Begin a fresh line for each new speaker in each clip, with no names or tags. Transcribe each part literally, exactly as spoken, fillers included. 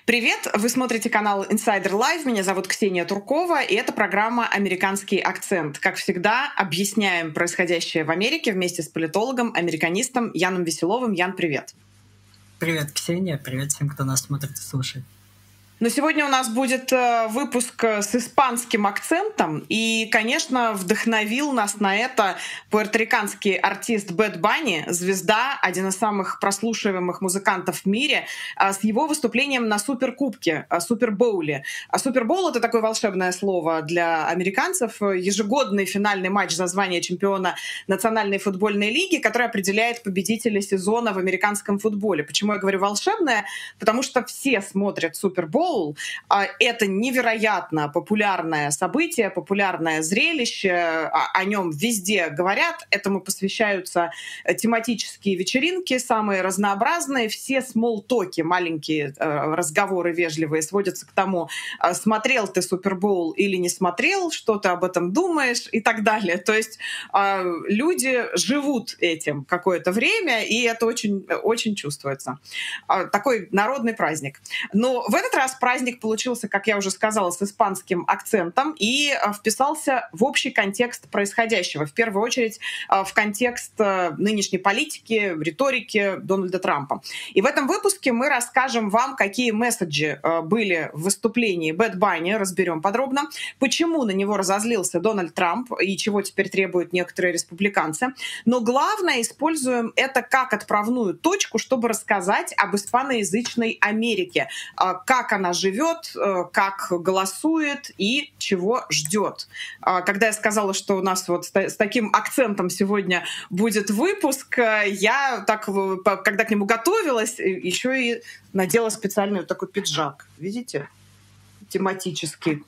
Привет! Вы смотрите канал Insider Live. Меня зовут Ксения Туркова, и это программа «Американский акцент». Как всегда, объясняем происходящее в Америке вместе с политологом, американистом Яном Веселовым. Ян, привет!
Привет, Ксения. Привет всем, кто нас смотрит и слушает.
Но сегодня у нас будет выпуск с испанским акцентом, и, конечно, вдохновил нас на это пуэрториканский артист Бэд Банни, звезда, один из самых прослушиваемых музыкантов в мире, с его выступлением на Суперкубке, Супербоуле. Супербоул — это такое волшебное слово для американцев, ежегодный финальный матч за звание чемпиона Национальной футбольной лиги, который определяет победителя сезона в американском футболе. Почему я говорю волшебное? Потому что все смотрят Супербоул. Это невероятно популярное событие, популярное зрелище, о нем везде говорят, этому посвящаются тематические вечеринки, самые разнообразные, все смолтоки, маленькие разговоры вежливые сводятся к тому, смотрел ты Супербоул или не смотрел, что ты об этом думаешь и так далее. То есть люди живут этим какое-то время, и это очень, очень чувствуется. Такой народный праздник. Но в этот раз праздник получился, как я уже сказала, с испанским акцентом и вписался в общий контекст происходящего. В первую очередь в контекст нынешней политики, риторики Дональда Трампа. И в этом выпуске мы расскажем вам, какие месседжи были в выступлении Бэд Банни, разберем подробно, почему на него разозлился Дональд Трамп и чего теперь требуют некоторые республиканцы. Но главное, используем это как отправную точку, чтобы рассказать об испаноязычной Америке, как она живет, как голосует и чего ждет. Когда я сказала, что у нас вот с таким акцентом сегодня будет выпуск, я так, когда к нему готовилась, еще и надела специальный вот такой пиджак. Видите? Тематический.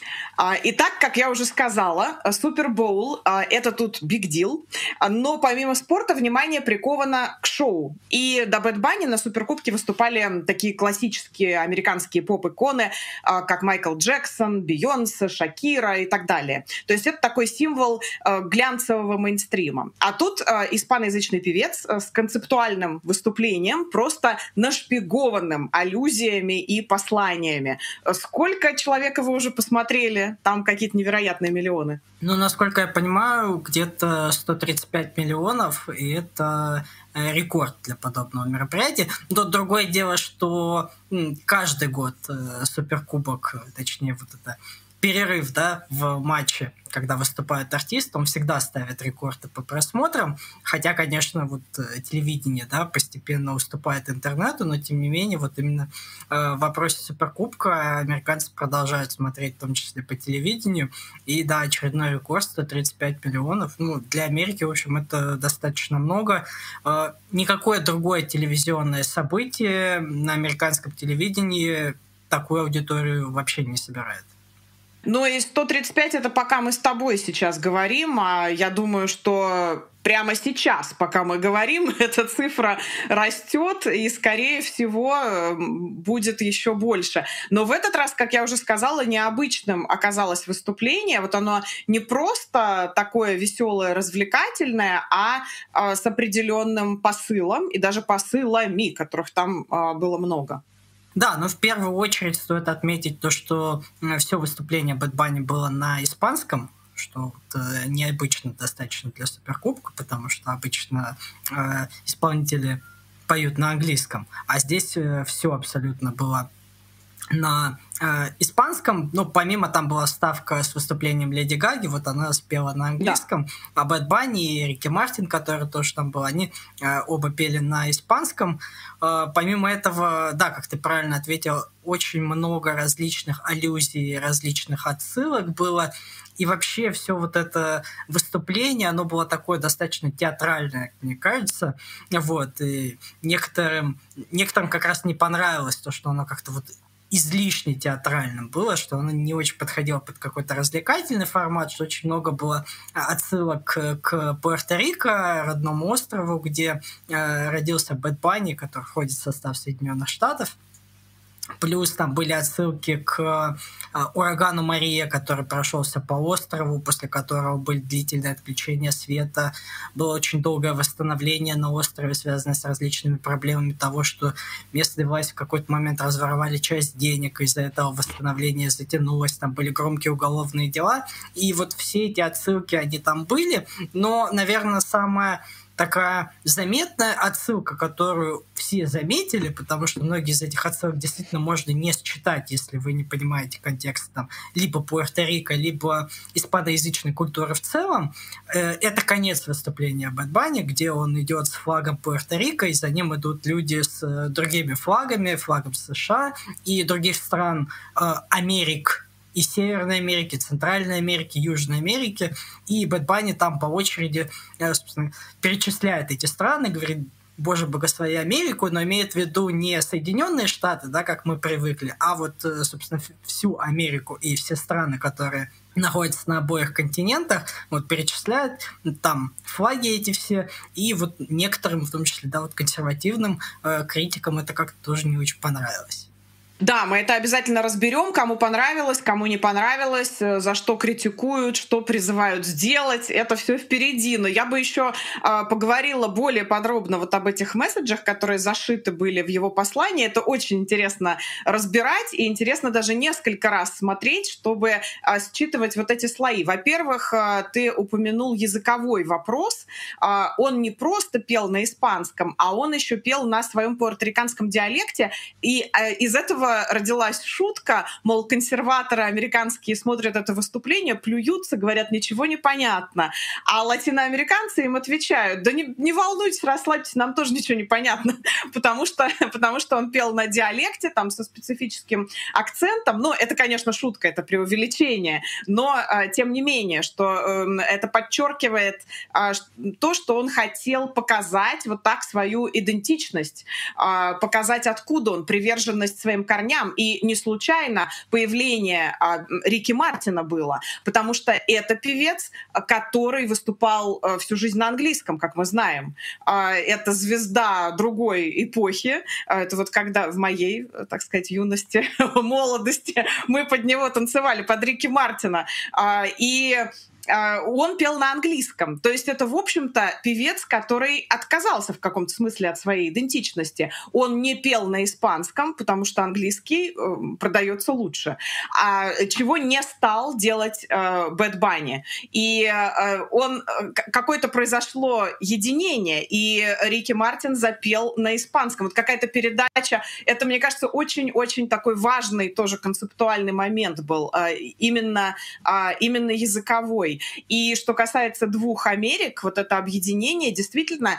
Итак, как я уже сказала, Супербоул — это тут big deal, но помимо спорта внимание приковано к шоу. И до Бэд Банни на Суперкубке выступали такие классические американские поп-иконы, как Майкл Джексон, Бейонсе, Шакира и так далее. То есть это такой символ глянцевого мейнстрима. А тут испаноязычный певец с концептуальным выступлением, просто нашпигованным аллюзиями и посланиями. Сколько человек его уже посмотрели? Там какие-то невероятные миллионы.
Ну, насколько я понимаю, где-то сто тридцать пять миллионов, и это рекорд для подобного мероприятия. Но другое дело, что каждый год Суперкубок, точнее, вот это перерыв, да, в матче, когда выступает артист, он всегда ставит рекорды по просмотрам, хотя, конечно, вот телевидение, да, постепенно уступает интернету, но тем не менее, вот именно э, в вопросе Суперкубка американцы продолжают смотреть, в том числе по телевидению, и, да, очередной рекорд сто тридцать пять миллионов, ну, для Америки, в общем, это достаточно много. Э, никакое другое телевизионное событие на американском телевидении такую аудиторию вообще не собирает.
Ну и сто тридцать пять — это пока мы с тобой сейчас говорим, а я думаю, что прямо сейчас, пока мы говорим, эта цифра растет и, скорее всего, будет еще больше. Но в этот раз, как я уже сказала, необычным оказалось выступление. Вот оно не просто такое веселое, развлекательное, а с определенным посылом и даже посылами, которых там было много.
Да, но в первую очередь стоит отметить то, что все выступление Бэд Банни было на испанском, что вот, э, необычно достаточно для Суперкубка, потому что обычно э, исполнители поют на английском, а здесь э, все абсолютно было на э, испанском. Ну, помимо там была вставка с выступлением Леди Гаги, вот она спела на английском, да. А Бэд Банни и Рики Мартин, который тоже там был, они э, оба пели на испанском. Э, помимо этого, да, как ты правильно ответил, очень много различных аллюзий, различных отсылок было. И вообще все вот это выступление, оно было такое достаточно театральное, мне кажется. Вот. И некоторым, некоторым как раз не понравилось то, что оно как-то вот излишне театральным было, что оно не очень подходило под какой-то развлекательный формат, что очень много было отсылок к, к Пуэрто-Рико, родному острову, где э, родился Бэд Банни, который входит в состав Соединенных Штатов. Плюс там были отсылки к урагану Мария, который прошелся по острову, после которого были длительные отключения света. Было очень долгое восстановление на острове, связанное с различными проблемами того, что местные власти в какой-то момент разворовали часть денег, из-за этого восстановление затянулось, там были громкие уголовные дела. И вот все эти отсылки, они там были, но, наверное, самое такая заметная отсылка, которую все заметили, потому что многие из этих отсылок действительно можно не считать, если вы не понимаете контекст там, либо Пуэрто-Рико, либо испаноязычной культуры в целом, это конец выступления Бэд Банни, где он идет с флагом Пуэрто-Рико, и за ним идут люди с другими флагами, флагом США и других стран Америк, и Северной Америки, Центральной Америки, Южной Америки. И Бэд Банни там по очереди перечисляет эти страны, говорит, Боже, благослови Америку, но имеет в виду не Соединенные Штаты, да, как мы привыкли, а вот, собственно, всю Америку и все страны, которые находятся на обоих континентах, вот перечисляют там флаги эти все, и вот некоторым, в том числе, да, вот консервативным э, критикам это как-то тоже не очень понравилось.
Да, мы это обязательно разберем, кому понравилось, кому не понравилось, за что критикуют, что призывают сделать. Это все впереди. Но я бы еще э, поговорила более подробно вот об этих месседжах, которые зашиты были в его послании. Это очень интересно разбирать и интересно даже несколько раз смотреть, чтобы э, считывать вот эти слои. Во-первых, э, ты упомянул языковой вопрос. Э, он не просто пел на испанском, а он еще пел на своем пуэрториканском диалекте. И э, из этого родилась шутка, мол, консерваторы американские смотрят это выступление, плюются, говорят, ничего не понятно. А латиноамериканцы им отвечают, да не, не волнуйтесь, расслабьтесь, нам тоже ничего не понятно, потому что, потому что он пел на диалекте, там, со специфическим акцентом. Ну, это, конечно, шутка, это преувеличение, но, тем не менее, что это подчеркивает то, что он хотел показать вот так свою идентичность, показать, откуда он, приверженность своим корням. И не случайно появление а, Рики Мартина было, потому что это певец, который выступал а, всю жизнь на английском, как мы знаем. А, это звезда другой эпохи. А, это вот когда в моей, так сказать, юности, молодости мы под него танцевали, под Рики Мартина. А, и он пел на английском. То есть это, в общем-то, певец, который отказался в каком-то смысле от своей идентичности. Он не пел на испанском, потому что английский э, продается лучше. А чего не стал делать э, Бэд Банни. И э, он, какое-то произошло единение, и Рики Мартин запел на испанском. Вот какая-то передача, это, мне кажется, очень-очень такой важный тоже концептуальный момент был, э, именно, э, именно языковой. И что касается двух Америк, вот это объединение, действительно,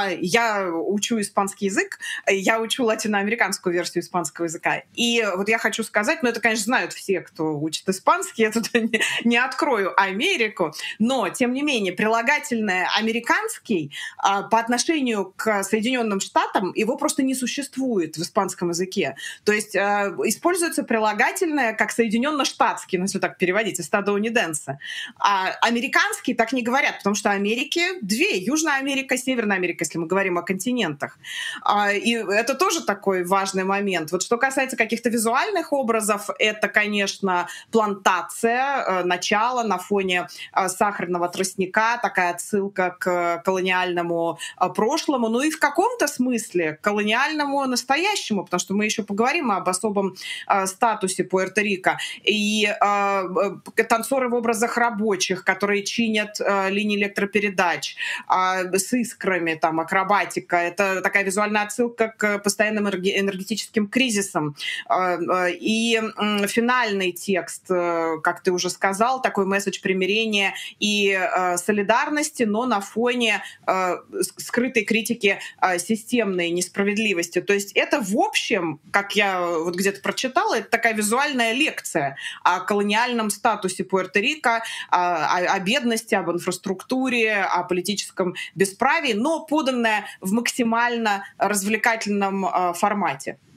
я учу испанский язык, я учу латиноамериканскую версию испанского языка. И вот я хочу сказать, ну это, конечно, знают все, кто учит испанский, я тут не, не открою Америку, но, тем не менее, прилагательное «американский» по отношению к Соединенным Штатам, его просто не существует в испанском языке. То есть используется прилагательное как «соединенно-штатский», ну, если так переводить, «эстадоуниденсе». А американские так не говорят, потому что Америки две. Южная Америка, Северная Америка, если мы говорим о континентах. И это тоже такой важный момент. Вот что касается каких-то визуальных образов, это, конечно, плантация, начало на фоне сахарного тростника, такая отсылка к колониальному прошлому, ну и в каком-то смысле колониальному настоящему, потому что мы еще поговорим об особом статусе Пуэрто-Рико. И танцоры в образах рабочих, которые чинят э, линии электропередач э, с искрами, там, акробатика. Это такая визуальная отсылка к постоянным энергетическим кризисам. Э, э, и э, финальный текст, э, как ты уже сказал, такой месседж примирения и э, солидарности, но на фоне э, скрытой критики э, системной несправедливости. То есть это, в общем, как я вот где-то прочитала, это такая визуальная лекция о колониальном статусе Пуэрто-Рико, о, о бедности, об инфраструктуре, о политическом бесправии, но поданная в максимально развлекательном э, формате.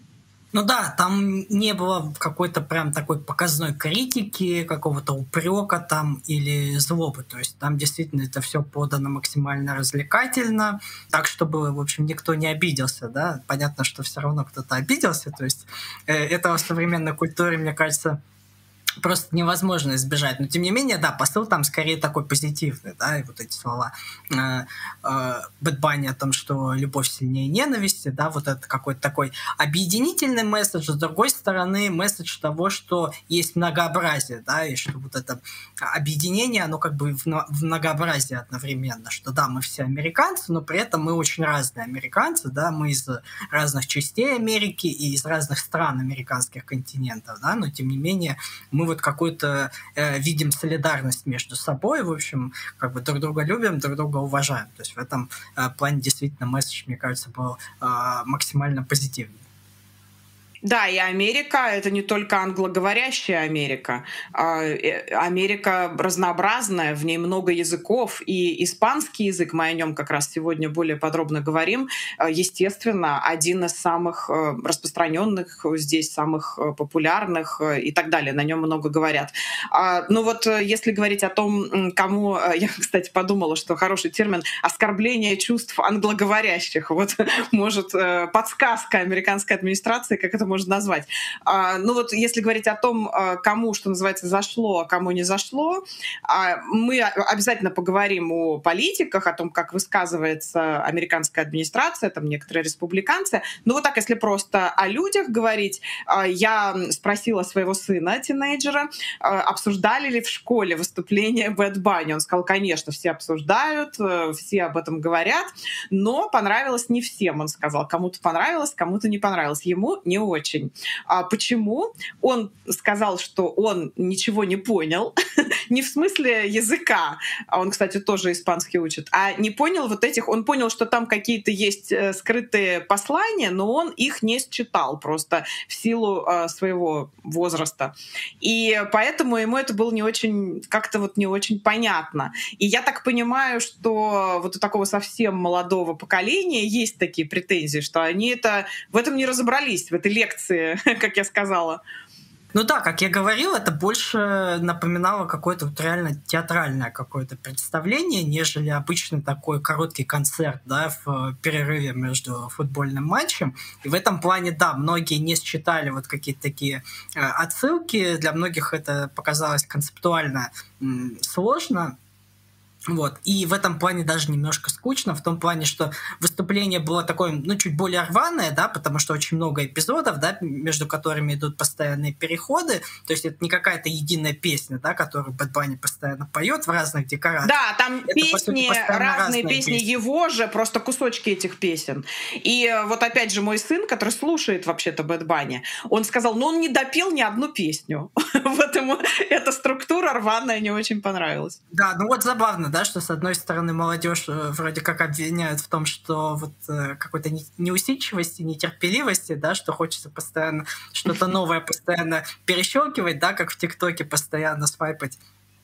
Ну да, там не было какой-то прям такой показной критики, какого-то упрека там или злобы. То есть там действительно это все подано максимально развлекательно, так, чтобы, в общем, никто не обиделся, да. Понятно, что все равно кто-то обиделся. То есть э, этого в современной культуре, мне кажется, просто невозможно избежать. Но, тем не менее, да, посыл там скорее такой позитивный, да, и вот эти слова э, э, Бэд Банни о том, что любовь сильнее ненависти, да, вот это какой-то такой объединительный месседж, с другой стороны, месседж того, что есть многообразие, да, и что вот это объединение, оно как бы в, в многообразии одновременно, что да, мы все американцы, но при этом мы очень разные американцы, да, мы из разных частей Америки и из разных стран американских континентов, да, но тем не менее мы вот какую-то э, видим солидарность между собой, в общем, как бы друг друга любим, друг друга уважаем. То есть в этом э, плане действительно месседж, мне кажется, был э, максимально позитивный.
Да, и Америка — это не только англоговорящая Америка. Америка разнообразная, в ней много языков, и испанский язык, мы о нем как раз сегодня более подробно говорим, естественно, один из самых распространенных здесь, самых популярных и так далее, на нем много говорят. Ну вот если говорить о том, кому... Я, кстати, подумала, что хороший термин — оскорбление чувств англоговорящих. Вот, может, подсказка американской администрации, как это можно назвать. А, ну вот если говорить о том, кому, что называется, зашло, а кому не зашло, а, мы обязательно поговорим о политиках, о том, как высказывается американская администрация, там некоторые республиканцы. Ну вот так, если просто о людях говорить, а, я спросила своего сына, тинейджера, а, обсуждали ли в школе выступление Бэд Банни. Он сказал, конечно, все обсуждают, все об этом говорят, но понравилось не всем, он сказал. Кому-то понравилось, кому-то не понравилось. Ему не очень. А почему? Он сказал, что он ничего не понял, не в смысле языка, а он, кстати, тоже испанский учит, а не понял вот этих, он понял, что там какие-то есть скрытые послания, но он их не считал просто в силу э, своего возраста. И поэтому ему это было не очень, как-то вот не очень понятно. И я так понимаю, что вот у такого совсем молодого поколения есть такие претензии, что они это, в этом не разобрались, в этой лекции, как я сказала.
Ну да, как я говорил, это больше напоминало какое-то вот реально театральное какое-то представление, нежели обычный такой короткий концерт, да, в перерыве между футбольным матчем. И в этом плане, да, многие не считали вот какие-то такие э, отсылки. Для многих это показалось концептуально м, сложно. Вот. И в этом плане даже немножко скучно, в том плане, что выступление было такое, ну, чуть более рваное, да, потому что очень много эпизодов, да, между которыми идут постоянные переходы, то есть это не какая-то единая песня, да, которую Бэд Банни постоянно поет в разных декорациях.
Да, там это, песни, сути, разные, разные песни, песни его же, просто кусочки этих песен. И вот опять же мой сын, который слушает вообще-то Бэд Банни, он сказал, ну, он не допел ни одну песню. Вот ему эта структура рваная не очень понравилась.
Да, ну вот забавно, да, что с одной стороны молодежь вроде как обвиняют в том, что вот э, какой-то неусидчивости, нетерпеливости, да, что хочется постоянно что-то новое постоянно перещелкивать, да, как в ТикТоке постоянно свайпать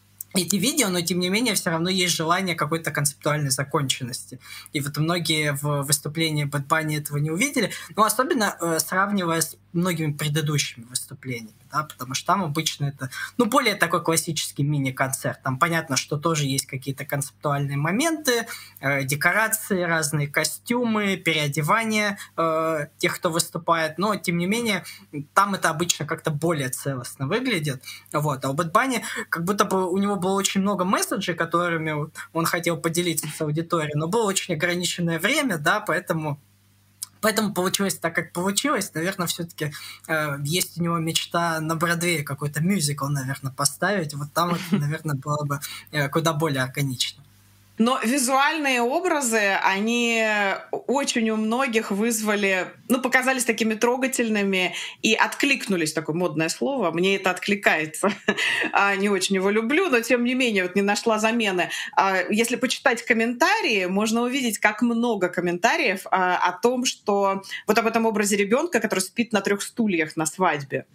эти видео, но тем не менее все равно есть желание какой-то концептуальной законченности. И вот многие в выступлении Бэд Банни этого не увидели, но особенно э, сравнивая с многими предыдущими выступлениями, да, потому что там обычно это, ну, более такой классический мини-концерт. Там понятно, что тоже есть какие-то концептуальные моменты, э, декорации, разные костюмы, переодевания э, тех, кто выступает, но, тем не менее, там это обычно как-то более целостно выглядит. Вот. А у Бэд Банни как будто бы у него было очень много месседжей, которыми он хотел поделиться с аудиторией, но было очень ограниченное время, да, поэтому Поэтому получилось так, как получилось. Наверное, все-таки э, есть у него мечта на Бродвее какой-то мюзикл, наверное, поставить. Вот там, это, наверное, было бы э, куда более органично.
Но визуальные образы, они очень у многих вызвали, ну, показались такими трогательными и откликнулись, такое модное слово, мне это откликается. Не очень его люблю, но тем не менее вот не нашла замены. Если почитать комментарии, можно увидеть, как много комментариев о том, что вот об этом образе ребенка, который спит на трех стульях на свадьбе.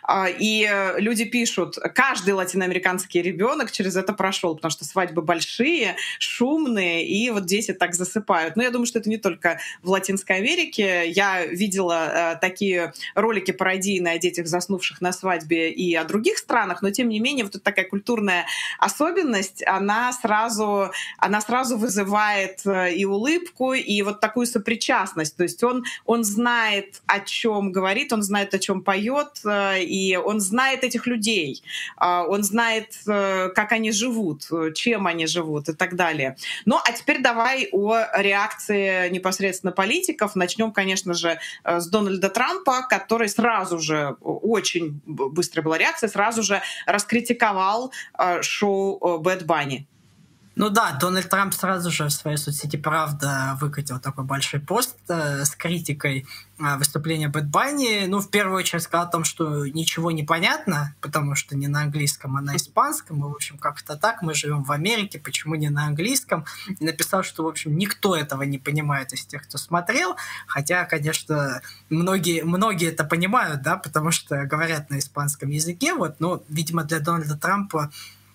И люди пишут, каждый латиноамериканский ребенок через это прошел, потому что свадьбы большие, шумные, и вот дети так засыпают. Но я думаю, что это не только в Латинской Америке. Я видела э, такие ролики пародийные о детях, заснувших на свадьбе, и о других странах, но тем не менее вот эта такая культурная особенность, она сразу, она сразу вызывает и улыбку, и вот такую сопричастность. То есть он, он знает, о чем говорит, он знает, о чем поет, и он знает этих людей, он знает, как они живут, чем они живут и так далее. Ну, а теперь давай о реакции непосредственно политиков. Начнем, конечно же, с Дональда Трампа, который сразу же, очень быстрая была реакция, сразу же раскритиковал э, шоу Bad Bunny.
Ну да, Дональд Трамп сразу же в своей соцсети «Правда» выкатил такой большой пост э, с критикой э, выступления Bad Bunny. Ну, в первую очередь сказал о том, что ничего не понятно, потому что не на английском, а на испанском. И, в общем, как-то так, мы живем в Америке, почему не на английском? И написал, что, в общем, никто этого не понимает из тех, кто смотрел. Хотя, конечно, многие, многие это понимают, да, потому что говорят на испанском языке. Вот, но, видимо, для Дональда Трампа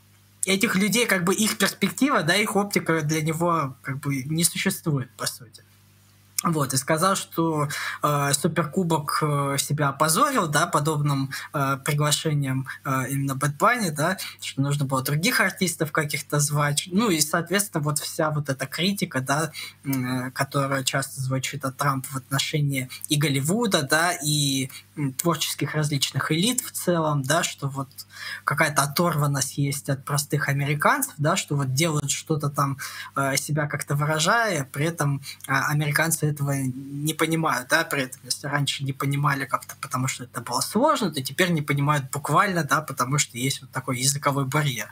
этих людей, как бы их перспектива, да, их оптика для него как бы не существует, по сути. Вот, и сказал, что э, Суперкубок э, себя опозорил, да, подобным э, приглашением э, именно Bad Bunny, да, что нужно было других артистов каких-то звать. Ну и, соответственно, вот вся вот эта критика, да, э, которая часто звучит от Трампа в отношении и Голливуда, да, и э, творческих различных элит в целом, да, что вот какая-то оторванность есть от простых американцев, да, что вот делают что-то там, э, себя как-то выражая, при этом э, американцы этого не понимают, да, при этом, если раньше не понимали как-то, потому что это было сложно, то теперь не понимают буквально, да, потому что есть вот такой языковой барьер.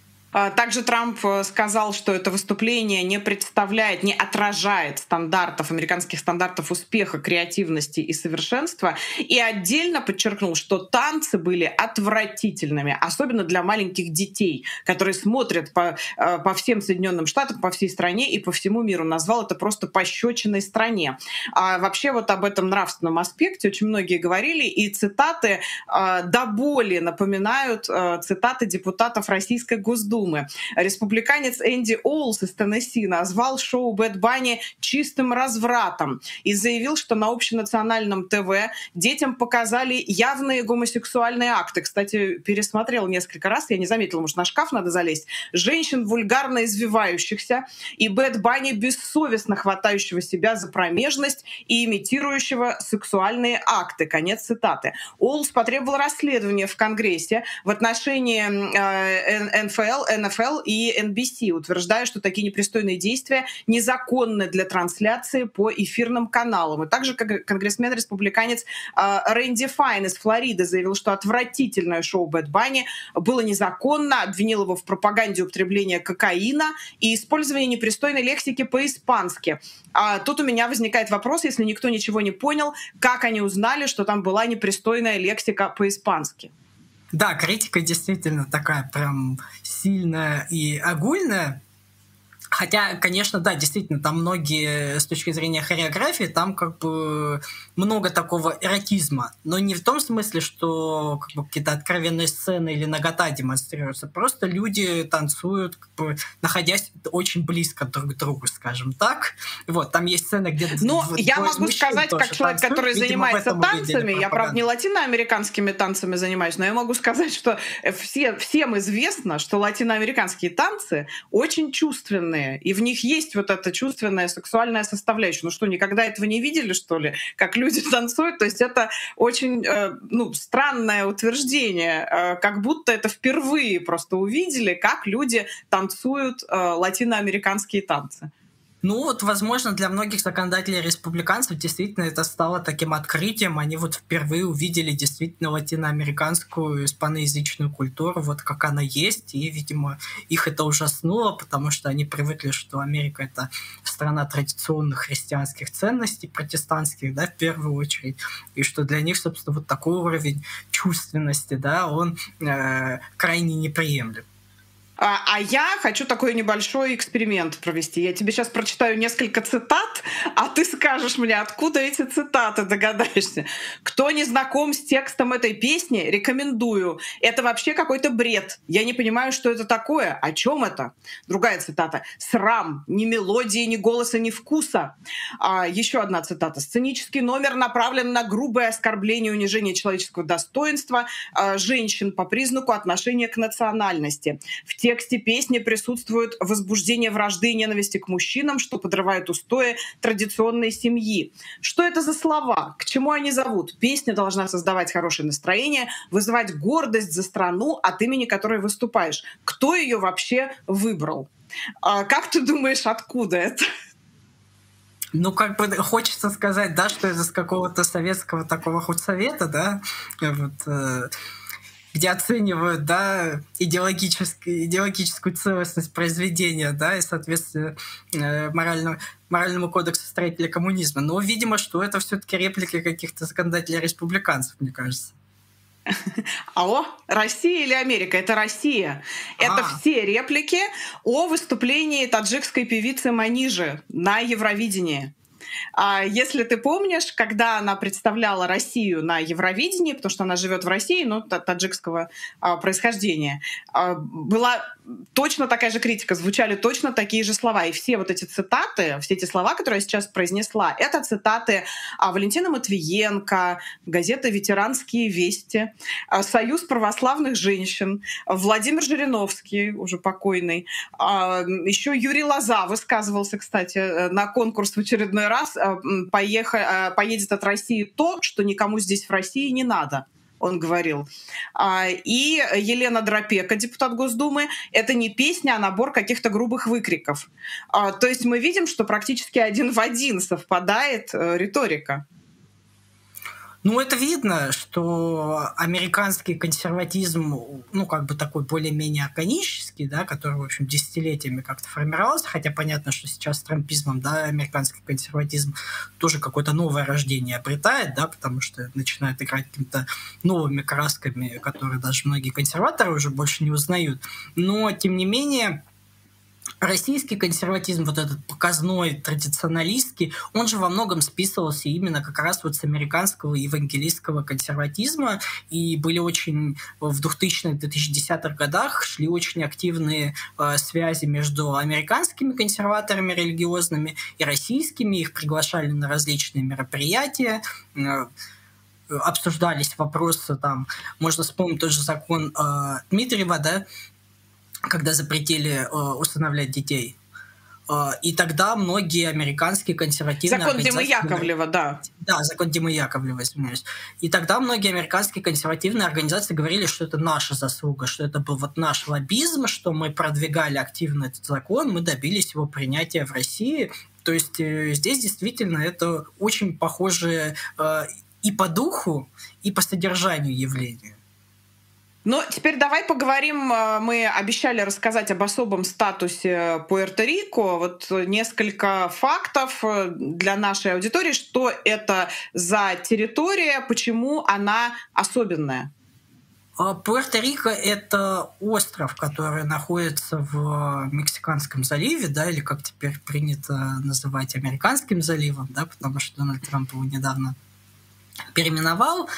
Также Трамп сказал, что это выступление не представляет, не отражает стандартов, американских стандартов успеха, креативности и совершенства. И отдельно подчеркнул, что танцы были отвратительными, особенно для маленьких детей, которые смотрят по, по всем Соединенным Штатам, по всей стране и по всему миру. Назвал это просто пощечиной стране. А вообще вот об этом нравственном аспекте очень многие говорили, и цитаты до боли напоминают цитаты депутатов Российской Госдумы. Республиканец Энди Оулс из Теннесси назвал шоу Bad Bunny чистым развратом и заявил, что на общенациональном ТВ детям показали явные гомосексуальные акты. Кстати, пересмотрел несколько раз, я не заметила, может, на шкаф надо залезть. Женщин, вульгарно извивающихся, и Bad Bunny, бессовестно хватающего себя за промежность и имитирующего сексуальные акты. Конец цитаты. Оулс потребовал расследования в Конгрессе в отношении э, эн эф эл, эн эф эл и эн би си, утверждая, что такие непристойные действия незаконны для трансляции по эфирным каналам. И также конгрессмен-республиканец э, Рэнди Файн из Флориды заявил, что отвратительное шоу Bad Bunny было незаконно, обвинил его в пропаганде употребления кокаина и использовании непристойной лексики по-испански. А тут у меня возникает вопрос, если никто ничего не понял, как они узнали, что там была непристойная лексика по-испански?
Да, критика действительно такая прям сильная и огульная. Хотя, конечно, да, действительно, там многие, с точки зрения хореографии, там как бы много такого эротизма. Но не в том смысле, что как бы, какие-то откровенные сцены или нагота демонстрируются. Просто люди танцуют, как бы, находясь очень близко друг к другу, скажем так. Вот, там есть сцены, где...
Ну, я могу сказать, как человек, танцуют, который видимо, занимается танцами, я, правда, не латиноамериканскими танцами занимаюсь, но я могу сказать, что все, всем известно, что латиноамериканские танцы очень чувственные, и в них есть вот эта чувственная сексуальная составляющая. Ну что, никогда этого не видели, что ли, как люди танцуют? То есть это очень э, ну, странное утверждение, э, как будто это впервые просто увидели, как люди танцуют э, латиноамериканские танцы.
Ну вот, возможно, для многих законодателей республиканцев действительно это стало таким открытием. Они вот впервые увидели действительно латиноамериканскую испаноязычную культуру, вот как она есть, и, видимо, их это ужаснуло, потому что они привыкли, что Америка — это страна традиционных христианских ценностей, протестантских, да, в первую очередь, и что для них, собственно, вот такой уровень чувственности, да, он э, крайне неприемлем.
А, а я хочу такой небольшой эксперимент провести. Я тебе сейчас прочитаю несколько цитат, а ты скажешь мне, откуда эти цитаты, догадаешься. Кто не знаком с текстом этой песни, рекомендую. Это вообще какой-то бред. Я не понимаю, что это такое. О чем это? Другая цитата. Срам. Ни мелодии, ни голоса, ни вкуса. А, еще одна цитата. Сценический номер направлен на грубое оскорбление и унижение человеческого достоинства а, женщин по признаку отношения к национальности. В тексте песни присутствует возбуждение вражды и ненависти к мужчинам, что подрывает устои традиционной семьи. Что это за слова? К чему они зовут? Песня должна создавать хорошее настроение, вызывать гордость за страну, от имени которой выступаешь. Кто ее вообще выбрал? А как ты думаешь, откуда это?
Ну, как бы хочется сказать, да, что это с какого-то советского такого худсовета, да, вот, э, где оценивают, да, идеологическую, идеологическую целостность произведения, да, и, соответственно, э, морального, моральному кодексу строителя коммунизма. Но, видимо, что это все-таки реплики каких-то законодателей-республиканцев, мне кажется.
Алло, Россия или Америка? Это Россия. Это
А.
все реплики о выступлении таджикской певицы Манижи на Евровидении. Если ты помнишь, когда она представляла Россию на Евровидении, потому что она живет в России, но таджикского происхождения, была точно такая же критика, звучали точно такие же слова. И все вот эти цитаты, все эти слова, которые я сейчас произнесла, это цитаты Валентины Матвиенко, газеты «Ветеранские вести», Союз православных женщин, Владимир Жириновский, уже покойный, еще Юрий Лоза высказывался, кстати, на конкурс в очередной раз, поехать, поедет от России то, что никому здесь в России не надо, он говорил. И Елена Дропека, депутат Госдумы, это не песня, а набор каких-то грубых выкриков. То есть мы видим, что практически один в один совпадает риторика.
Ну, это видно, что американский консерватизм, ну, как бы такой более-менее органический, да, который, в общем, десятилетиями как-то формировался, хотя понятно, что сейчас с трампизмом, да, американский консерватизм тоже какое-то новое рождение обретает, да, потому что начинает играть какими-то новыми красками, которые даже многие консерваторы уже больше не узнают. Но, тем не менее, российский консерватизм, вот этот показной, традиционалистский, он же во многом списывался именно как раз вот с американского евангелистского консерватизма, и были очень в двухтысячных — две тысячи десятых годах шли очень активные э, связи между американскими консерваторами религиозными и российскими, их приглашали на различные мероприятия, э, обсуждались вопросы, там, можно вспомнить тот же закон э, Дмитриева, да, когда запретили э, усыновлять детей. Э, и тогда многие американские консервативные
закон Димы Яковлева, да.
Да, закон Димы Яковлева, извиняюсь. И тогда многие американские консервативные организации говорили, что это наша заслуга, что это был вот наш лоббизм, что мы продвигали активно этот закон, мы добились его принятия в России. То есть э, здесь действительно это очень похоже э, и по духу, и по содержанию явления.
Ну, теперь давай поговорим. Мы обещали рассказать об особом статусе Пуэрто-Рико. Вот несколько фактов для нашей аудитории, что это за территория, почему она особенная.
Пуэрто-Рико — это остров, который находится в Мексиканском заливе, да, или как теперь принято называть Американским заливом, да, потому что Дональд Трамп его недавно переименовал.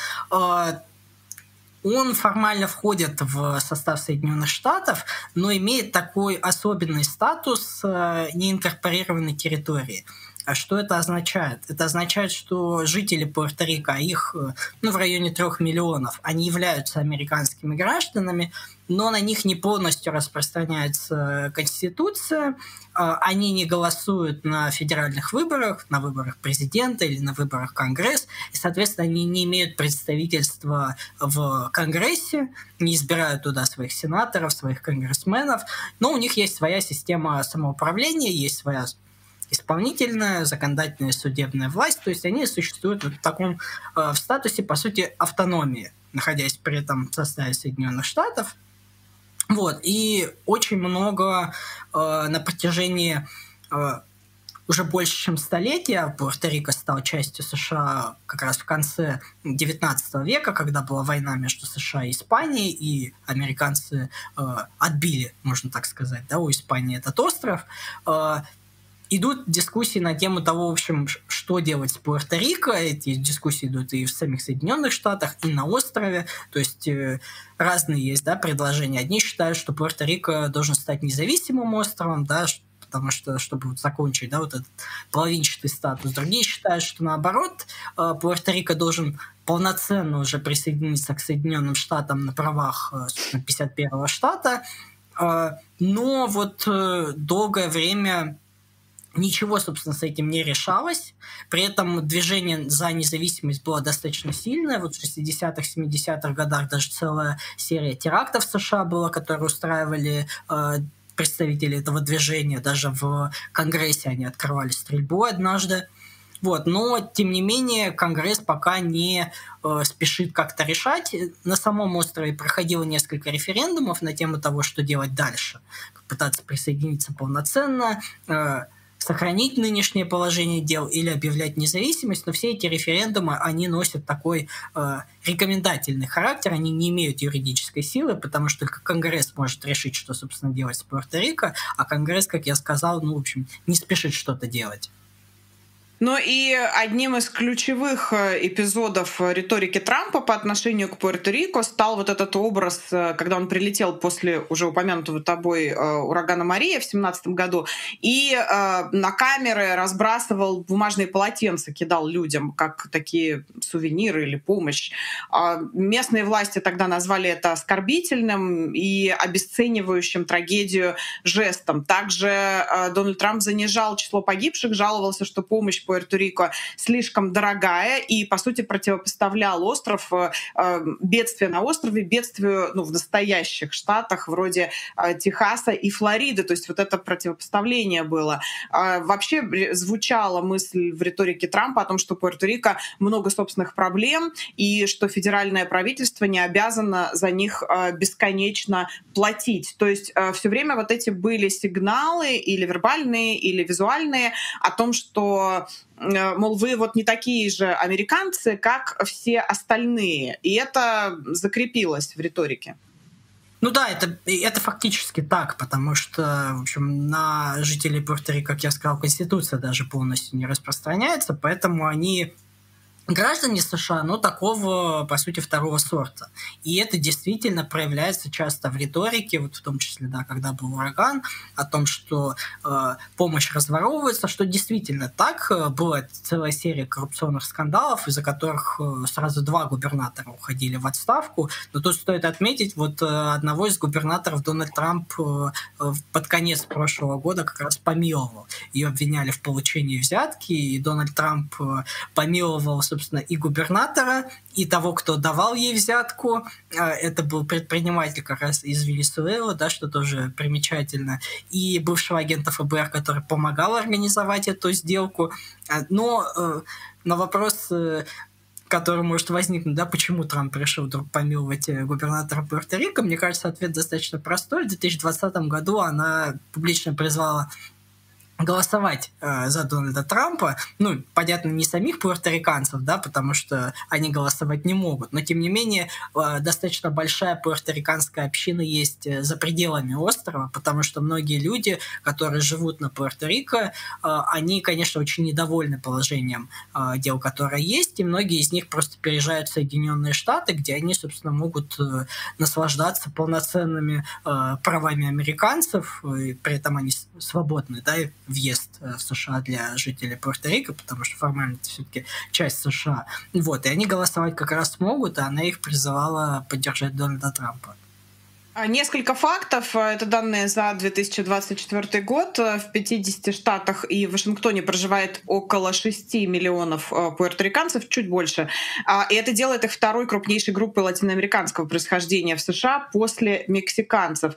Он формально входит в состав Соединенных Штатов, но имеет такой особенный статус неинкорпорированной территории. А что это означает? Это означает, что жители Пуэрто-Рико, их ну, в районе трех миллионов, они являются американскими гражданами, но на них не полностью распространяется Конституция, они не голосуют на федеральных выборах, на выборах президента или на выборах Конгресса, и, соответственно, они не имеют представительства в Конгрессе, не избирают туда своих сенаторов, своих конгрессменов, но у них есть своя система самоуправления, есть своя исполнительная, законодательная, судебная власть, то есть они существуют в таком в статусе, по сути, автономии, находясь при этом в составе Соединенных Штатов. Вот. И очень много э, на протяжении э, уже больше, чем столетие. Пуэрто-Рико стал частью США как раз в конце девятнадцатого века, когда была война между США и Испанией, и американцы э, отбили, можно так сказать, да, у Испании этот остров. Э, идут дискуссии на тему того, в общем, что делать с Пуэрто-Рико. Эти дискуссии идут и в самих Соединенных Штатах, и на острове. То есть э, разные есть, да, предложения. Одни считают, что Пуэрто-Рико должен стать независимым островом, да, потому что, чтобы вот закончить, да, вот этот половинчатый статус. Другие считают, что наоборот, э, Пуэрто-Рико должен полноценно уже присоединиться к Соединенным Штатам на правах, собственно, пятьдесят первого штата. Э, но вот э, долгое время ничего, собственно, с этим не решалось. При этом движение за независимость было достаточно сильное. Вот в шестидесятых, семидесятых годах даже целая серия терактов в США была, которые устраивали э, представители этого движения. Даже в Конгрессе они открывали стрельбу однажды. Вот. Но, тем не менее, Конгресс пока не э, спешит как-то решать. На самом острове проходило несколько референдумов на тему того, что делать дальше. Пытаться присоединиться полноценно, э, сохранить нынешнее положение дел или объявлять независимость, но все эти референдумы, они носят такой э, рекомендательный характер, они не имеют юридической силы, потому что Конгресс может решить, что, собственно, делать с Пуэрто-Рико, а Конгресс, как я сказал, ну, в общем, не спешит что-то делать.
Ну и одним из ключевых эпизодов риторики Трампа по отношению к Пуэрто-Рико стал вот этот образ, когда он прилетел после уже упомянутого тобой урагана Мария в семнадцатом году и на камеры разбрасывал бумажные полотенца, кидал людям как такие сувениры или помощь. Местные власти тогда назвали это оскорбительным и обесценивающим трагедию жестом. Также Дональд Трамп занижал число погибших, жаловался, что помощь Пуэрто-Рико слишком дорогая и, по сути, противопоставлял остров, э, бедствие на острове, бедствию, ну, в настоящих штатах вроде э, Техаса и Флориды. То есть вот это противопоставление было. Э, вообще звучала мысль в риторике Трампа о том, что Пуэрто-Рико много собственных проблем и что федеральное правительство не обязано за них э, бесконечно платить. То есть э, все время вот эти были сигналы или вербальные, или визуальные о том, что мол, вы вот не такие же американцы, как все остальные. И это закрепилось в риторике.
Ну да, это, это фактически так, потому что, в общем, на жителей Пуэрто-Рико, как я сказал, Конституция даже полностью не распространяется, поэтому они граждане США, но такого, по сути, второго сорта. И это действительно проявляется часто в риторике, вот в том числе, да, когда был ураган, о том, что э, помощь разворовывается, что действительно так. Была целая серия коррупционных скандалов, из-за которых э, сразу два губернатора уходили в отставку. Но тут стоит отметить, вот э, одного из губернаторов Дональд Трамп э, э, под конец прошлого года как раз помиловал. Ее обвиняли в получении взятки, и Дональд Трамп э, помиловал, собственно, и губернатора, и того, кто давал ей взятку. Это был предприниматель как раз из Венесуэлы, да, что тоже примечательно, и бывшего агента эф бэ эр, который помогал организовать эту сделку. Но на вопрос, который может возникнуть, да, почему Трамп решил вдруг помиловать губернатора Пуэрто-Рико, мне кажется, ответ достаточно простой. В две тысячи двадцатом году она публично призвала голосовать э, за Дональда Трампа, ну, понятно, не самих пуэрториканцев, да, потому что они голосовать не могут, но, тем не менее, э, достаточно большая пуэрториканская община есть за пределами острова, потому что многие люди, которые живут на Пуэрто-Рико, э, они, конечно, очень недовольны положением э, дел, которое есть, и многие из них просто переезжают в Соединенные Штаты, где они, собственно, могут э, наслаждаться полноценными э, правами американцев, и при этом они свободны, да, и въезд в США для жителей Пуэрто-Рико, потому что формально это все-таки часть США. Вот, и они голосовать как раз смогут, и она их призывала поддержать Дональда Трампа.
Несколько фактов. Это данные за две тысячи двадцать четвёртый год. В пятидесяти штатах и в Вашингтоне проживает около шести миллионов пуэрториканцев, чуть больше. И это делает их второй крупнейшей группой латиноамериканского происхождения в США после мексиканцев.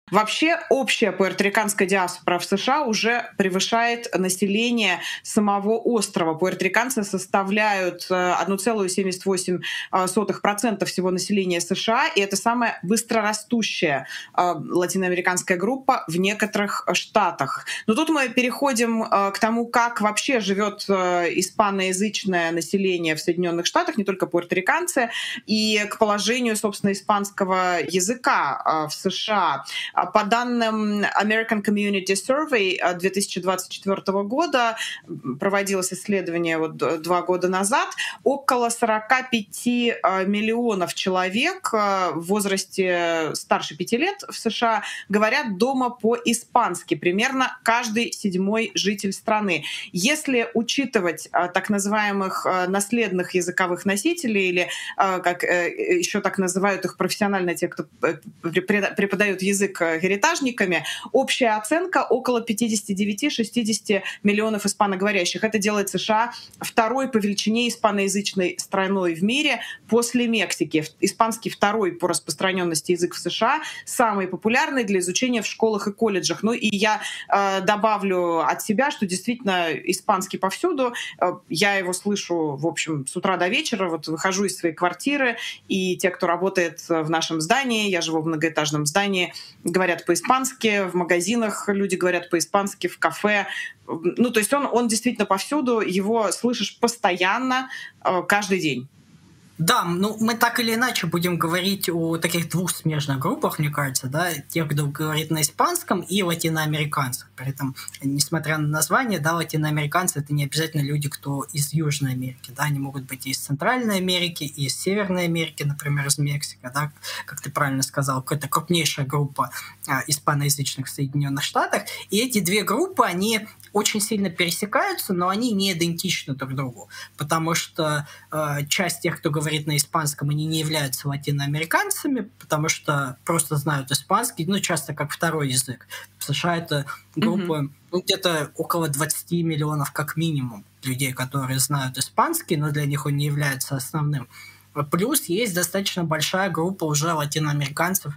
Вообще, общая пуэрториканская диаспора в США уже превышает население самого острова. Пуэрториканцы составляют одна целая семьдесят восемь сотых процента всего населения США, и это самая быстрорастущая латиноамериканская группа в некоторых штатах. Но тут мы переходим к тому, как вообще живет испаноязычное население в Соединенных Штатах, не только пуэрториканцы, и к положению, собственно, испанского языка в США. По данным American Community Survey две тысячи двадцать четвёртого года, проводилось исследование вот два года назад, около сорок пять миллионов человек в возрасте старше пяти лет в США говорят дома по-испански, примерно каждый седьмой житель страны. Если учитывать так называемых наследных языковых носителей, или как еще так называют их профессионально те, кто преподают язык, геритажниками, общая оценка около пятьдесят девять - шестьдесят миллионов испаноговорящих. Это делает США второй по величине испаноязычной страной в мире после Мексики. Испанский второй по распространенности язык в США, самый популярный для изучения в школах и колледжах. Ну и я э, добавлю от себя, что действительно испанский повсюду. Э, я его слышу, в общем, с утра до вечера. Вот выхожу из своей квартиры, и те, кто работает в нашем здании, я живу в многоэтажном здании, говорят по-испански, в магазинах люди говорят по-испански, в кафе. Ну, то есть он, он действительно повсюду, его слышишь постоянно, каждый день.
Да, ну мы так или иначе будем говорить о таких двух смежных группах, мне кажется, да, тех, кто говорит на испанском, и латиноамериканцев. При этом, несмотря на название, да, латиноамериканцы — это не обязательно люди, кто из Южной Америки, да, они могут быть и из Центральной Америки, и из Северной Америки, например, из Мексики, да, как ты правильно сказал, какая-то крупнейшая группа а, испаноязычных в Соединенных Штатах, и эти две группы, они очень сильно пересекаются, но они не идентичны друг другу, потому что э, часть тех, кто говорит на испанском, они не являются латиноамериканцами, потому что просто знают испанский, ну, часто как второй язык. В США это группа, mm-hmm. ну, где-то около двадцать миллионов как минимум людей, которые знают испанский, но для них он не является основным. Плюс есть достаточно большая группа уже латиноамериканцев,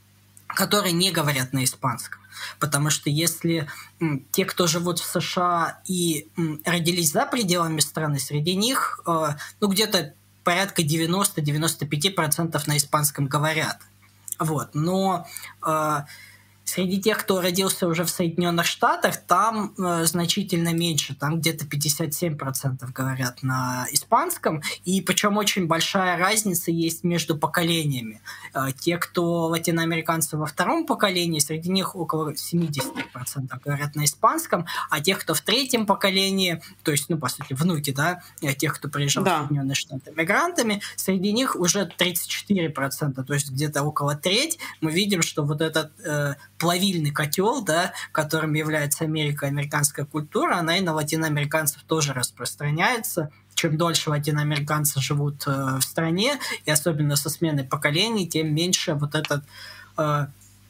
которые не говорят на испанском. Потому что если м, те, кто живут в США и м, родились за пределами страны, среди них э, ну, где-то порядка девяносто - девяносто пять процентов на испанском говорят. Вот. Но э, среди тех, кто родился уже в Соединенных Штатах, там э, значительно меньше, там где-то пятьдесят семь процентов говорят на испанском, и причем очень большая разница есть между поколениями. Э, те, кто латиноамериканцы во втором поколении, среди них около семьдесят процентов говорят на испанском, а тех, кто в третьем поколении, то есть, ну, по сути, внуки, да, тех, кто приезжал да. в Соединенные Штаты мигрантами, среди них уже тридцать четыре процента, то есть где-то около треть, мы видим, что вот этот э, плавильный котел, да, которым является Америка, американская культура, она и на латиноамериканцев тоже распространяется. Чем дольше латиноамериканцы живут э, в стране, и особенно со сменой поколений, тем меньше вот этот... Э,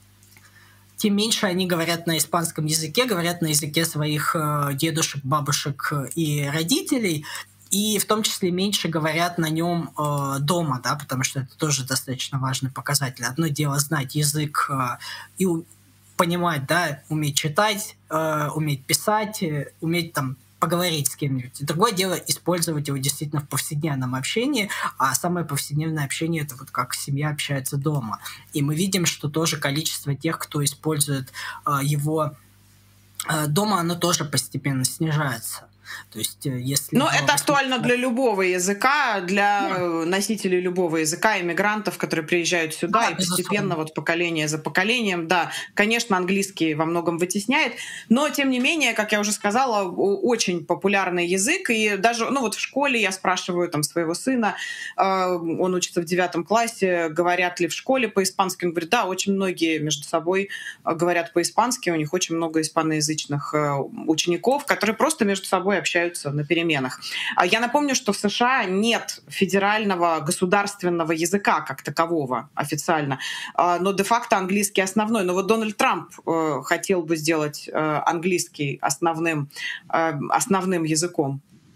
тем меньше они говорят на испанском языке, говорят на языке своих э, дедушек, бабушек и родителей, и в том числе меньше говорят на нем э, дома, да, потому что это тоже достаточно важный показатель. Одно дело знать язык э, и у, понимать, да, уметь читать, э, уметь писать, э, уметь там поговорить с кем-нибудь. И другое дело использовать его действительно в повседневном общении, а самое повседневное общение — это вот как семья общается дома. И мы видим, что тоже количество тех, кто использует э, его э, дома, оно тоже постепенно снижается. То есть, если
Но это актуально для любого языка, для да. носителей любого языка, иммигрантов, которые приезжают сюда, да, и постепенно вот поколение за поколением. Да, конечно, английский во многом вытесняет, но тем не менее, как я уже сказала, очень популярный язык. И даже, ну вот в школе я спрашиваю там своего сына, он учится в девятом классе, говорят ли в школе по-испански. Он говорит, да, очень многие между собой говорят по-испански, у них очень много испаноязычных учеников, которые просто между собой общаются на переменах. Я напомню, что в США нет федерального государственного языка как такового официально, но де-факто английский основной. Но вот Дональд Трамп хотел бы сделать английский основным, основным языком.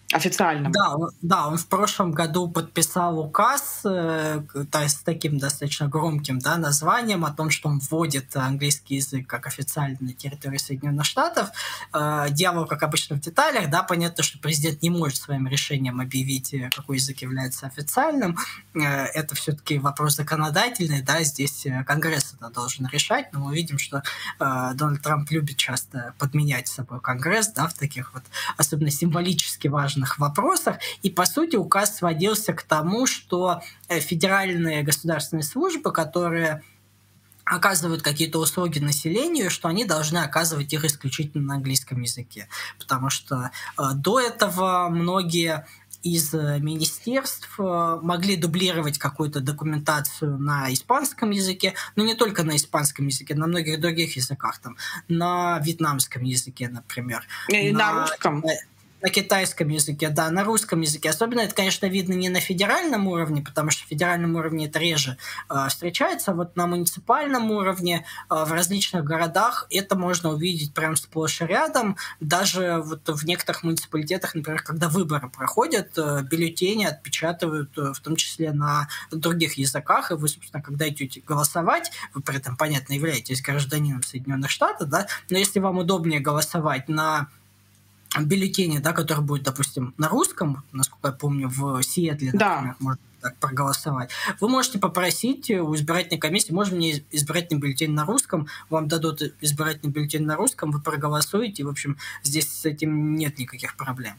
Официальным.
Да, он, да, он в прошлом году подписал указ э, то есть с таким достаточно громким, да, названием о том, что он вводит английский язык как официальный на территории Соединенных Штатов. Э, дьявол, как обычно, в деталях. Да, понятно, что президент не может своим решением объявить, какой язык является официальным. Э, это все-таки вопрос законодательный, да, здесь Конгресс это должен решать, но мы видим, что э, Дональд Трамп любит часто подменять собой Конгресс, да, в таких вот особенно символически важных вопросах. И, по сути, указ сводился к тому, что федеральные государственные службы, которые оказывают какие-то услуги населению, что они должны оказывать их исключительно на английском языке. Потому что э, до этого многие из министерств могли дублировать какую-то документацию на испанском языке, но не только на испанском языке, на многих других языках, там, на вьетнамском языке, например.
И на, на русском.
На китайском языке, да, на русском языке. Особенно это, конечно, видно не на федеральном уровне, потому что в федеральном уровне это реже э, встречается. Вот на муниципальном уровне э, в различных городах это можно увидеть прям сплошь и рядом. Даже вот в некоторых муниципалитетах, например, когда выборы проходят, э, бюллетени отпечатывают э, в том числе на других языках. И вы, собственно, когда идете голосовать, вы при этом, понятно, являетесь гражданином Соединенных Штатов, да, но если вам удобнее голосовать на бюллетени, да, который будет, допустим, на русском, насколько я помню, в Сиэтле, например, да. можно так проголосовать. Вы можете попросить у избирательной комиссии, можно мне избирательный бюллетень на русском, вам дадут избирательный бюллетень на русском, вы проголосуете, и, в общем, здесь с этим нет никаких проблем.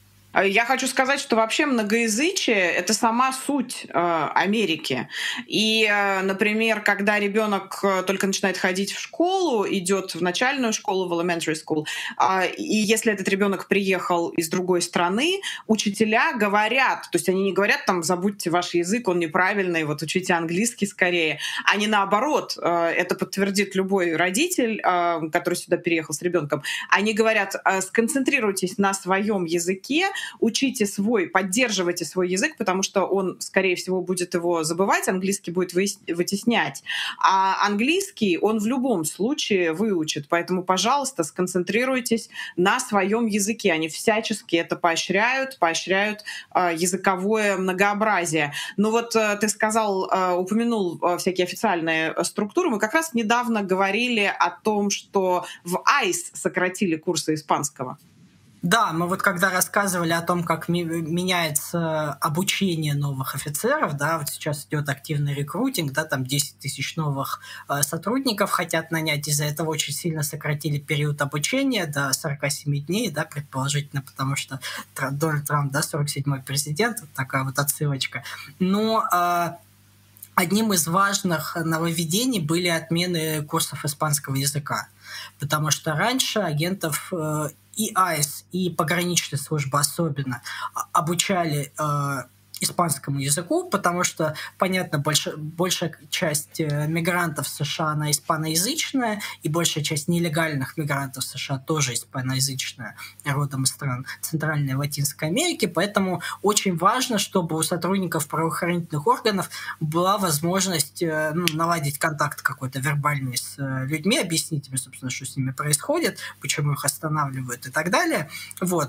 Я хочу сказать, что вообще многоязычие — это сама суть э, Америки. И, э, например, когда ребенок только начинает ходить в школу, идет в начальную школу, в elementary school, э, и если этот ребенок приехал из другой страны, учителя говорят, то есть они не говорят там: забудьте ваш язык, он неправильный, вот учите английский скорее. Они наоборот, э, это подтвердит любой родитель, э, который сюда переехал с ребенком. Они говорят: э, сконцентрируйтесь на своем языке, учите свой, поддерживайте свой язык, потому что он, скорее всего, будет его забывать, английский будет вытеснять. А английский он в любом случае выучит. Поэтому, пожалуйста, сконцентрируйтесь на своем языке. Они всячески это поощряют, поощряют э, языковое многообразие. Но вот э, ты сказал, э, упомянул э, всякие официальные структуры. Мы как раз недавно говорили о том, что в айс сократили курсы испанского.
Да, мы вот когда рассказывали о том, как ми- меняется обучение новых офицеров, да, вот сейчас идет активный рекрутинг, да, там десять тысяч новых э, сотрудников хотят нанять, из-за этого очень сильно сократили период обучения до сорок семь дней, да, предположительно, потому что Тр- Дональд Трамп, да, сорок седьмой президент, вот такая вот отсылочка. Но э, одним из важных нововведений были отмены курсов испанского языка, потому что раньше агентов э, и айс, и пограничные службы особенно обучали э, испанскому языку, потому что, понятно, больш, большая часть мигрантов в США, она испаноязычная, и большая часть нелегальных мигрантов в США тоже испаноязычная, родом из стран Центральной и Латинской Америки, поэтому очень важно, чтобы у сотрудников правоохранительных органов была возможность ну, наладить контакт какой-то вербальный с людьми, объяснить им, собственно, что с ними происходит, почему их останавливают и так далее. Вот.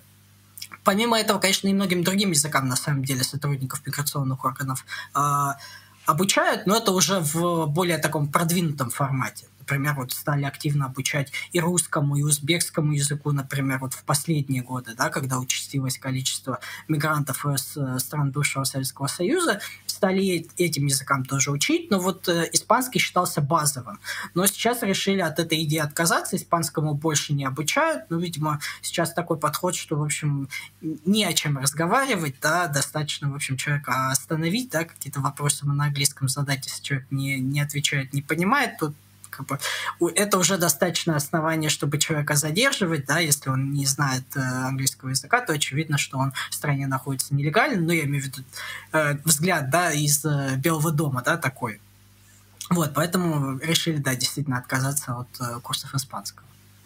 Помимо этого, конечно, и многим другим языкам, на самом деле, сотрудников миграционных органов э, обучают, но это уже в более таком продвинутом формате. Например, вот стали активно обучать и русскому, и узбекскому языку, например, вот в последние годы, да, когда участилось количество мигрантов из стран бывшего Советского Союза, стали этим языкам тоже учить, но вот э, испанский считался базовым. Но сейчас решили от этой идеи отказаться, испанскому больше не обучают, ну, видимо, сейчас такой подход, что, в общем, не о чем разговаривать, да, достаточно, в общем, человека остановить, да, какие-то вопросы на английском задать, если человек не, не отвечает, не понимает, тут как бы, это уже достаточно основание, чтобы человека задерживать, да, если он не знает э, английского языка, то очевидно, что он в стране находится нелегально, ну, я имею в виду э, взгляд, да, из э, Белого дома, да, такой. Вот, поэтому решили, да, действительно отказаться от э, курсов испанского.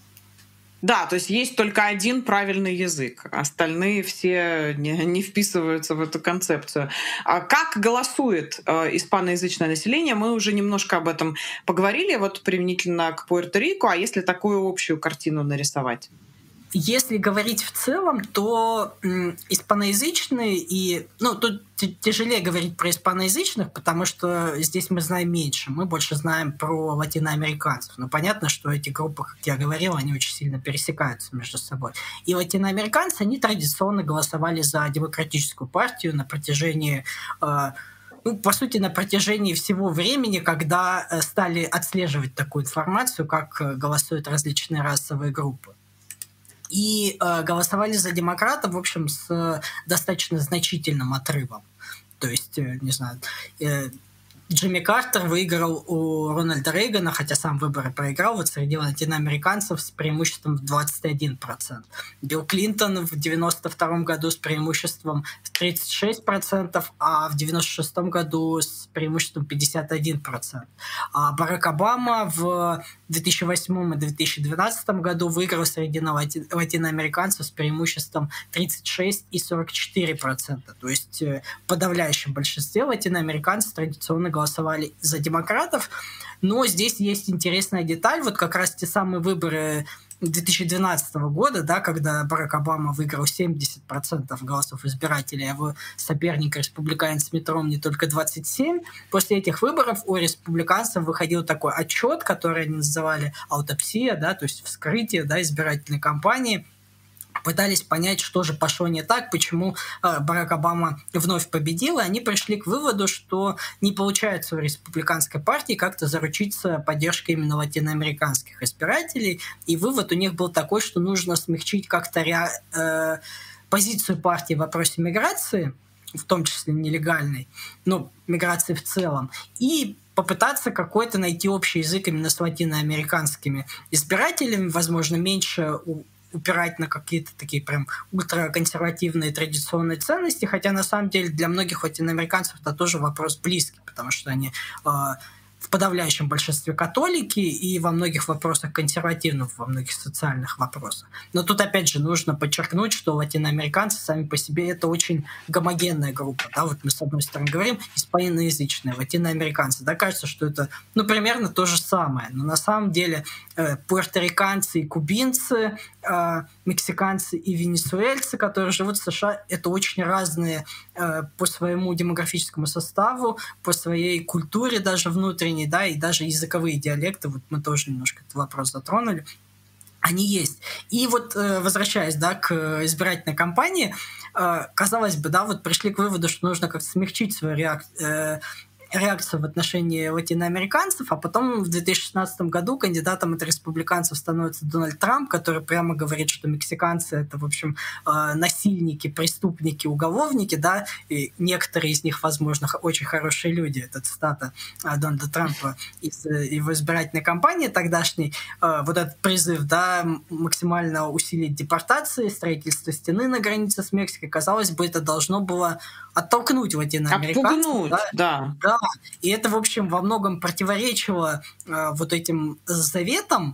Да, то есть есть только один правильный язык, остальные все не, не вписываются в эту концепцию. А как голосует э, испаноязычное население? Мы уже немножко об этом поговорили, вот применительно к Пуэрто-Рико, а если такую общую картину нарисовать?
если говорить в целом, то м, испаноязычные и... Ну, тут тяжелее говорить про испаноязычных, потому что здесь мы знаем меньше. Мы больше знаем про латиноамериканцев. Но понятно, что эти группы, как я говорил, они очень сильно пересекаются между собой. И латиноамериканцы, они традиционно голосовали за демократическую партию на протяжении... Э, ну, по сути, на протяжении всего времени, когда э, стали отслеживать такую информацию, как э, голосуют различные расовые группы. И э, голосовали за демократов, в общем, с э, достаточно значительным отрывом. То есть, э, не знаю, э, Джимми Картер выиграл у Рональда Рейгана, хотя сам выборы проиграл, вот среди латиноамериканцев с преимуществом в двадцать один процент. Билл Клинтон в девяносто втором году с преимуществом в тридцать шесть процентов, а в девяносто шестом году с преимуществом пятьдесят один процент. А Барак Обама в две тысячи восьмом и две тысячи двенадцатом году выиграл среди лати- латиноамериканцев с преимуществом тридцать шесть и сорок четыре процента. То есть в подавляющем большинстве латиноамериканцев традиционно голосовали за демократов. Но здесь есть интересная деталь. Вот как раз те самые выборы две тысячи двенадцатого года, да, когда Барак Обама выиграл семьдесят процентов голосов избирателей, а его соперник, республиканец Митт Ромни, только двадцать семь процентов. После этих выборов у республиканцев выходил такой отчет, который они называли аутопсия, да, то есть вскрытие, да, избирательной кампании. Пытались понять, что же пошло не так, почему э, Барак Обама вновь победил, и они пришли к выводу, что не получается у республиканской партии как-то заручиться поддержкой именно латиноамериканских избирателей, и вывод у них был такой, что нужно смягчить как-то ре, э, позицию партии в вопросе миграции, в том числе нелегальной, ну, миграции в целом, и попытаться какой-то найти общий язык именно с латиноамериканскими избирателями, возможно, меньше у упирать на какие-то такие прям ультраконсервативные традиционные ценности, хотя на самом деле для многих латиноамериканцев это тоже вопрос близкий, потому что они э, в подавляющем большинстве католики и во многих вопросах консервативных, во многих социальных вопросах. Но тут опять же нужно подчеркнуть, что латиноамериканцы сами по себе это очень гомогенная группа. Да? Вот мы с одной стороны говорим испаноязычные латиноамериканцы. Да, кажется, что это ну, примерно то же самое. Но на самом деле э, пуэрториканцы и кубинцы, э, мексиканцы и венесуэльцы, которые живут в США, это очень разные э, по своему демографическому составу, по своей культуре даже внутренней, да, и даже языковые диалекты, вот мы тоже немножко этот вопрос затронули, они есть. И вот, возвращаясь, да, к избирательной кампании, казалось бы, да, вот пришли к выводу, что нужно как-то смягчить свою реакцию, реакцию в отношении латиноамериканцев, а потом в две тысячи шестнадцатом году кандидатом от республиканцев становится Дональд Трамп, который прямо говорит, что мексиканцы — это, в общем, насильники, преступники, уголовники, да, и некоторые из них, возможно, очень хорошие люди. Это цитата Дональда Трампа из его избирательной кампании тогдашней. Вот этот призыв, да, максимально усилить депортации, строительство стены на границе с Мексикой, казалось бы, это должно было оттолкнуть латиноамериканцев.
Отпугнуть, да. да.
Да, и это, в общем, во многом противоречило э, вот этим заветам,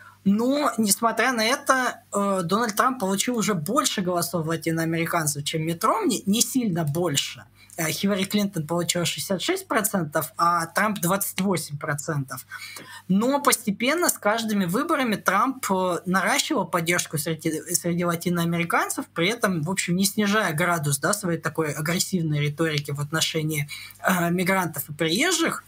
но, несмотря на это, э, Дональд Трамп получил уже больше голосов латиноамериканцев, чем Митт Ромни, не сильно больше. Э, Хиллари Клинтон получила шестьдесят шесть процентов, а Трамп двадцать восемь процентов. Но постепенно с каждыми выборами Трамп наращивал поддержку среди, среди латиноамериканцев, при этом, в общем, не снижая градус, да, своей такой агрессивной риторики в отношении э, мигрантов и приезжих.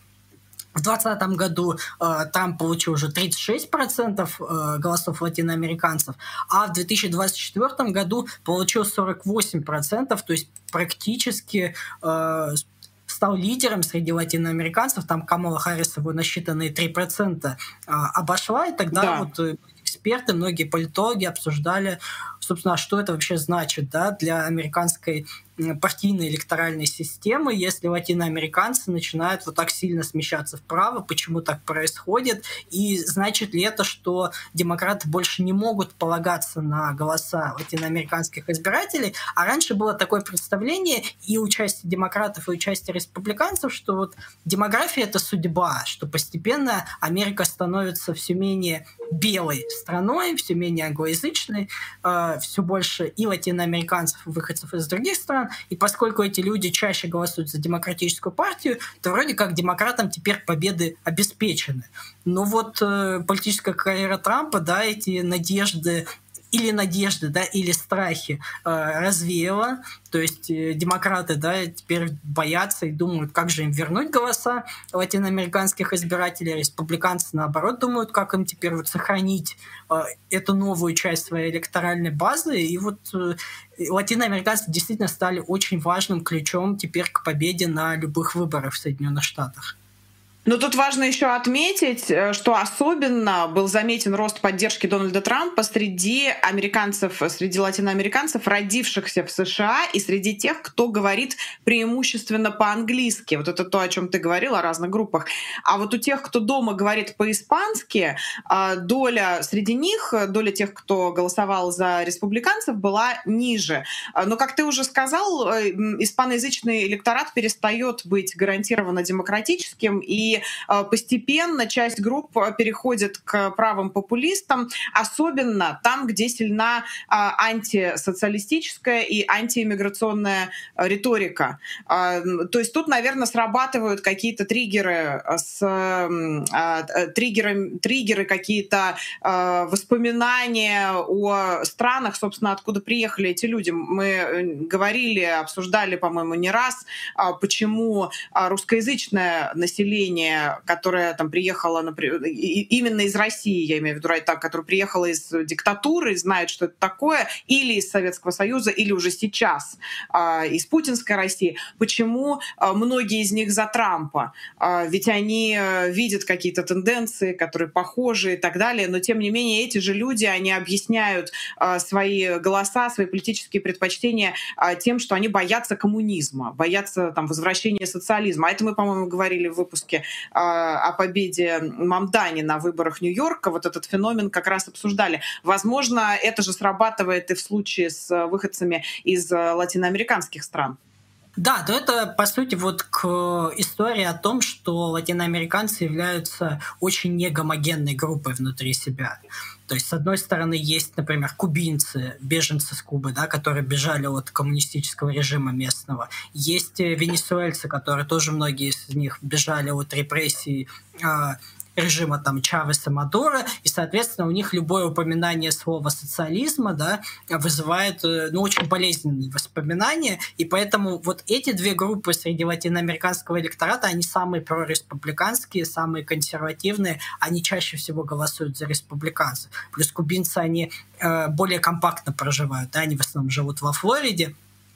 В двадцатом году э, Трамп получил уже тридцать шесть процентов э, голосов латиноамериканцев, а в две тысячи двадцать четвёртом году получил сорок восемь процентов, то есть практически э, стал лидером среди латиноамериканцев. Там Камала Харрис его на считанные три процента э, обошла, и тогда да. вот эксперты, многие политологи обсуждали, собственно, что это вообще значит, да, для американской партийной электоральной системы, если латиноамериканцы начинают вот так сильно смещаться вправо, почему так происходит, и значит ли это, что демократы больше не могут полагаться на голоса латиноамериканских избирателей, а раньше было такое представление и у части демократов, и у части республиканцев, что вот демография — это судьба, что постепенно Америка становится все менее белой страной, все менее англоязычной, э, все больше и латиноамериканцев, и выходцев из других стран. И поскольку эти люди чаще голосуют за демократическую партию, то вроде как демократам теперь победы обеспечены. Но вот э, политическая карьера Трампа, да, эти надежды или надежды, да, или страхи э, развеяло. То есть э, демократы, да, теперь боятся и думают, как же им вернуть голоса латиноамериканских избирателей. Республиканцы, наоборот, думают, как им теперь вот сохранить э, эту новую часть своей электоральной базы. И вот э, латиноамериканцы действительно стали очень важным ключом теперь к победе на любых выборах в Соединенных Штатах.
Но тут важно еще отметить, что особенно был заметен рост поддержки Дональда Трампа среди американцев, среди латиноамериканцев, родившихся в США, и среди тех, кто говорит преимущественно по-английски. Вот это то, о чем ты говорил, о разных группах. А вот у тех, кто дома говорит по-испански, доля среди них, доля тех, кто голосовал за республиканцев, была ниже. Но, как ты уже сказал, испаноязычный электорат перестает быть гарантированно демократическим, и постепенно часть групп переходит к правым популистам, особенно там, где сильна антисоциалистическая и антииммиграционная риторика. То есть тут, наверное, срабатывают какие-то триггеры, с, триггеры, триггеры какие-то воспоминания о странах, собственно, откуда приехали эти люди. Мы говорили, обсуждали, по-моему, не раз, почему русскоязычное население, которая там приехала, например, именно из России, я имею в виду, так, которая приехала из диктатуры, знает, что это такое, или из Советского Союза, или уже сейчас э, из путинской России. Почему э, многие из них за Трампа? Э, ведь они э, видят какие-то тенденции, которые похожи и так далее, но тем не менее эти же люди, они объясняют э, свои голоса, свои политические предпочтения э, тем, что они боятся коммунизма, боятся там возвращения социализма. А это мы, по-моему, говорили в выпуске о победе Мамдани на выборах Нью-Йорка, вот этот феномен как раз обсуждали. Возможно, это же срабатывает и в случае с выходцами из латиноамериканских стран.
Да, то это, по сути, вот к истории о том, что латиноамериканцы являются очень негомогенной группой внутри себя. То есть, с одной стороны, есть, например, кубинцы, беженцы с Кубы, да, которые бежали от коммунистического режима местного. Есть венесуэльцы, которые тоже, многие из них бежали от репрессий э, режима там Чавеса, Мадуро, и, соответственно, у них любое упоминание слова социализма, да, вызывает, ну, очень болезненные воспоминания, и поэтому вот эти две группы среди латиноамериканского электората, они самые прореспубликанские, самые консервативные, они чаще всего голосуют за республиканцев. Плюс кубинцы, они э, более компактно проживают, да, они в основном живут во Флориде.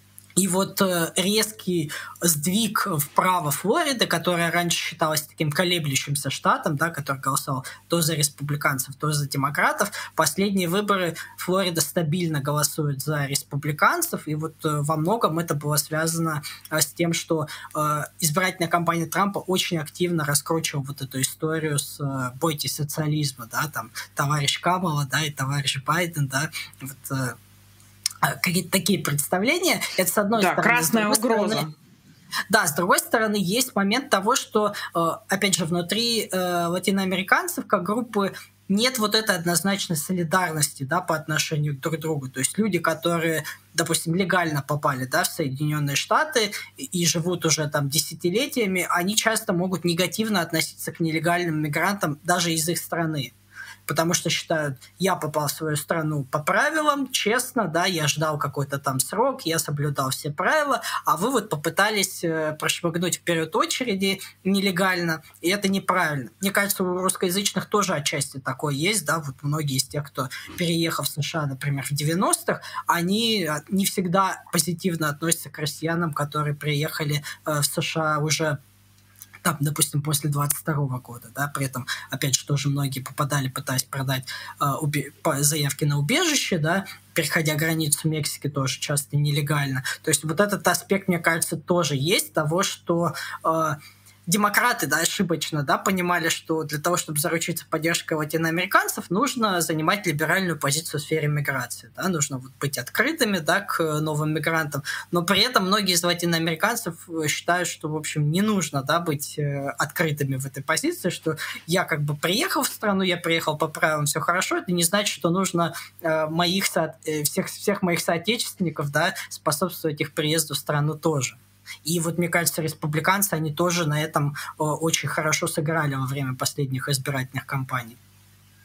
И вот резкий сдвиг вправо Флориды, которая раньше считалась таким колеблющимся штатом, да, который голосовал то за республиканцев, то за демократов, последние выборы Флорида стабильно голосует за республиканцев, и вот во многом это было связано с тем, что избирательная кампания Трампа очень активно раскручивала вот эту историю с «бойтесь социализма», да, там товарищ Камала, да, и товарищ Байден, да, вот, какие-то такие представления. Это с одной
да,
стороны.
Красная угроза.
Стороны, да, с другой стороны, есть момент того, что, опять же, внутри латиноамериканцев, как группы, нет вот этой однозначной солидарности, да, по отношению друг к другу. То есть люди, которые, допустим, легально попали, да, в Соединенные Штаты и живут уже там десятилетиями, они часто могут негативно относиться к нелегальным мигрантам даже из их страны. Потому что считают, я попал в свою страну по правилам, честно, да, я ждал какой-то там срок, я соблюдал все правила, а вы вот попытались прошмыгнуть вперед очереди нелегально, и это неправильно. Мне кажется, у русскоязычных тоже отчасти такое есть, да, вот многие из тех, кто переехал в США, например, в девяностых, они не всегда позитивно относятся к россиянам, которые приехали в США уже там, допустим, после двадцать второго года, да, при этом, опять же, тоже многие попадали, пытаясь продать э, убе- заявки на убежище, да, переходя границу Мексики тоже часто нелегально. То есть вот этот аспект, мне кажется, тоже есть того, что э, демократы, да, ошибочно, да, понимали, что для того, чтобы заручиться поддержкой латиноамериканцев, нужно занимать либеральную позицию в сфере миграции, да, нужно вот быть открытыми, да, к новым мигрантам, но при этом многие из латиноамериканцев считают, что, в общем, не нужно, да, быть открытыми в этой позиции, что я как бы приехал в страну, я приехал по правилам, все хорошо, это не значит, что нужно моих со... всех, всех моих соотечественников, да, способствовать их приезду в страну тоже. И вот, мне кажется, республиканцы, они тоже на этом очень хорошо сыграли во время последних избирательных кампаний.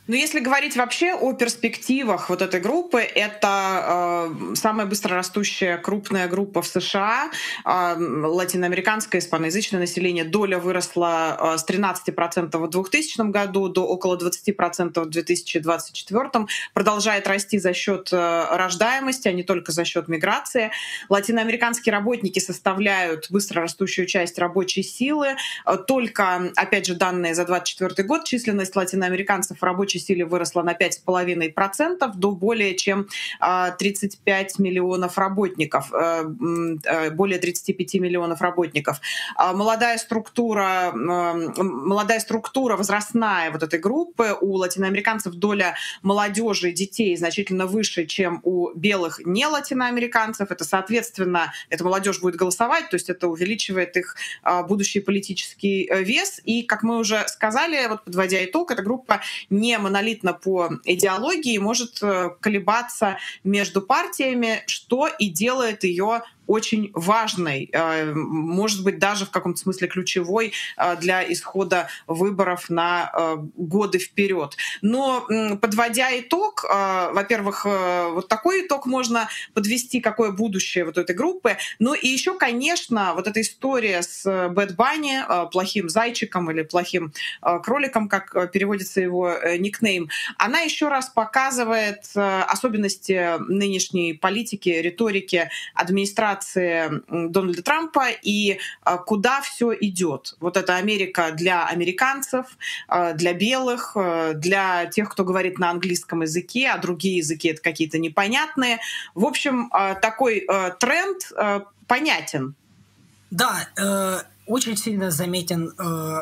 Но если говорить вообще о перспективах вот этой группы, это э, самая быстрорастущая крупная группа в США, э, латиноамериканское испаноязычное население. Доля выросла э, с тринадцати процентов в двухтысячном году до около двадцати процентов в две тысячи двадцать четвёртом. Продолжает расти за счет э, рождаемости, а не только за счет миграции. Латиноамериканские работники составляют быстрорастущую часть рабочей силы. Только, опять же, данные за двадцать четвёртый год, численность латиноамериканцев в рабочей силе выросла на пять целых пять десятых процента до более чем тридцать пять миллионов работников, более тридцать пять миллионов работников. Молодая структура, молодая структура возрастная вот этой группы. У латиноамериканцев доля молодежи, детей значительно выше, чем у белых не латиноамериканцев. Это, соответственно, эта молодежь будет голосовать, то есть это увеличивает их будущий политический вес. И, как мы уже сказали, вот подводя итог, эта группа не монолитно по идеологии, может колебаться между партиями, что и делает ее очень важной, может быть, даже в каком-то смысле ключевой для исхода выборов на годы вперед. Но, подводя итог, во-первых, вот такой итог можно подвести, какое будущее вот этой группы. Ну и еще, конечно, вот эта история с Bad Bunny, плохим зайчиком или плохим кроликом, как переводится его никнейм, она еще раз показывает особенности нынешней политики, риторики администрации Дональда Трампа и куда все идет. Вот это Америка для американцев, для белых, для тех, кто говорит на английском языке, а другие языки это какие-то непонятные. В общем, такой тренд понятен.
Да, э, очень сильно заметен э,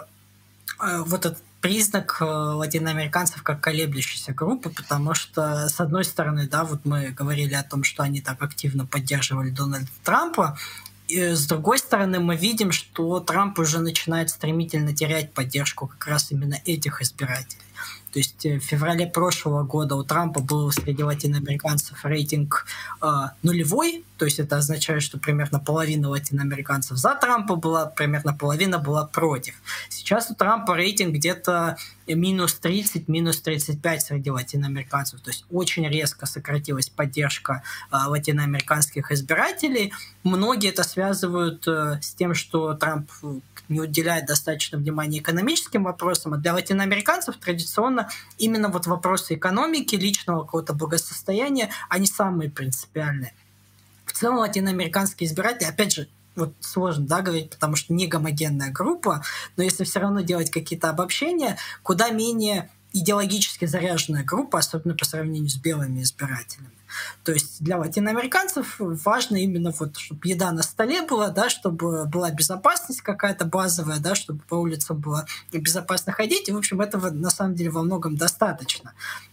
э, вот этот признак латиноамериканцев как колеблющейся группы, потому что, с одной стороны, да, вот мы говорили о том, что они так активно поддерживали Дональда Трампа, и с другой стороны, мы видим, что Трамп уже начинает стремительно терять поддержку как раз именно этих избирателей. То есть в феврале прошлого года у Трампа был среди латиноамериканцев рейтинг э, нулевой, то есть это означает, что примерно половина латиноамериканцев за Трампа была, примерно половина была против. Сейчас у Трампа рейтинг где-то минус тридцать, минус тридцать пять среди латиноамериканцев, то есть очень резко сократилась поддержка э, латиноамериканских избирателей. Многие это связывают э, с тем, что Трамп не уделяет достаточно внимания экономическим вопросам, а для латиноамериканцев традиционно именно вот вопросы экономики, личного какого-то благосостояния, они самые принципиальные. В целом латиноамериканские избиратели, опять же, вот сложно, да, говорить, потому что не гомогенная группа, но если все равно делать какие-то обобщения, куда менее идеологически заряженная группа, особенно по сравнению с белыми избирателями. То есть для латиноамериканцев важно именно вот, чтобы еда на столе была, да, чтобы была безопасность какая-то базовая, да, чтобы по улицам было безопасно ходить. И, в общем, этого на самом деле во многом достаточно.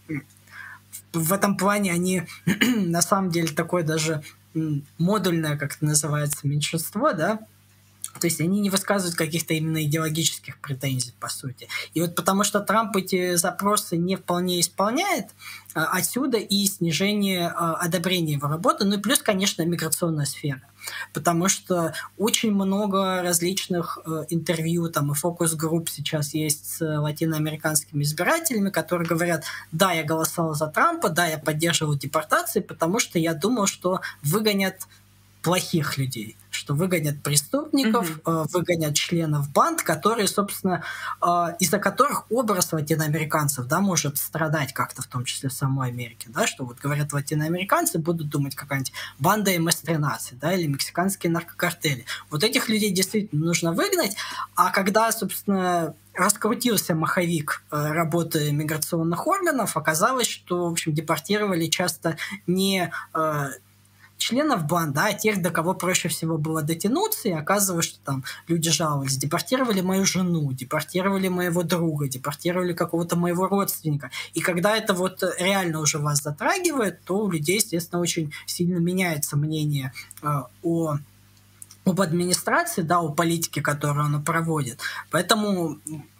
В этом плане они на самом деле такое даже модульное, как это называется, меньшинство, да, то есть они не высказывают каких-то именно идеологических претензий, по сути. И вот потому что Трамп эти запросы не вполне исполняет, отсюда и снижение одобрения его работы, ну и плюс, конечно, миграционная сфера. Потому что очень много различных интервью там, и фокус-групп сейчас есть с латиноамериканскими избирателями, которые говорят: да, я голосовал за Трампа, да, я поддерживал депортации, потому что я думал, что выгонят плохих людей, что выгонят преступников, mm-hmm. выгонят членов банд, которые, собственно, из-за которых образ латиноамериканцев, да, может страдать как-то, в том числе в самой Америке, да, что вот говорят латиноамериканцы, будут думать какая-нибудь банда эм эс тринадцать, да, или мексиканские наркокартели. Вот этих людей действительно нужно выгнать, а когда, собственно, раскрутился маховик работы миграционных органов, оказалось, что, в общем, депортировали часто не членов банд, да, тех, до кого проще всего было дотянуться, и оказывалось, что там люди жаловались: депортировали мою жену, депортировали моего друга, депортировали какого-то моего родственника. И когда это вот реально уже вас затрагивает, то у людей, естественно, очень сильно меняется мнение э, о об администрации, да, о политике, которую она проводит. Поэтому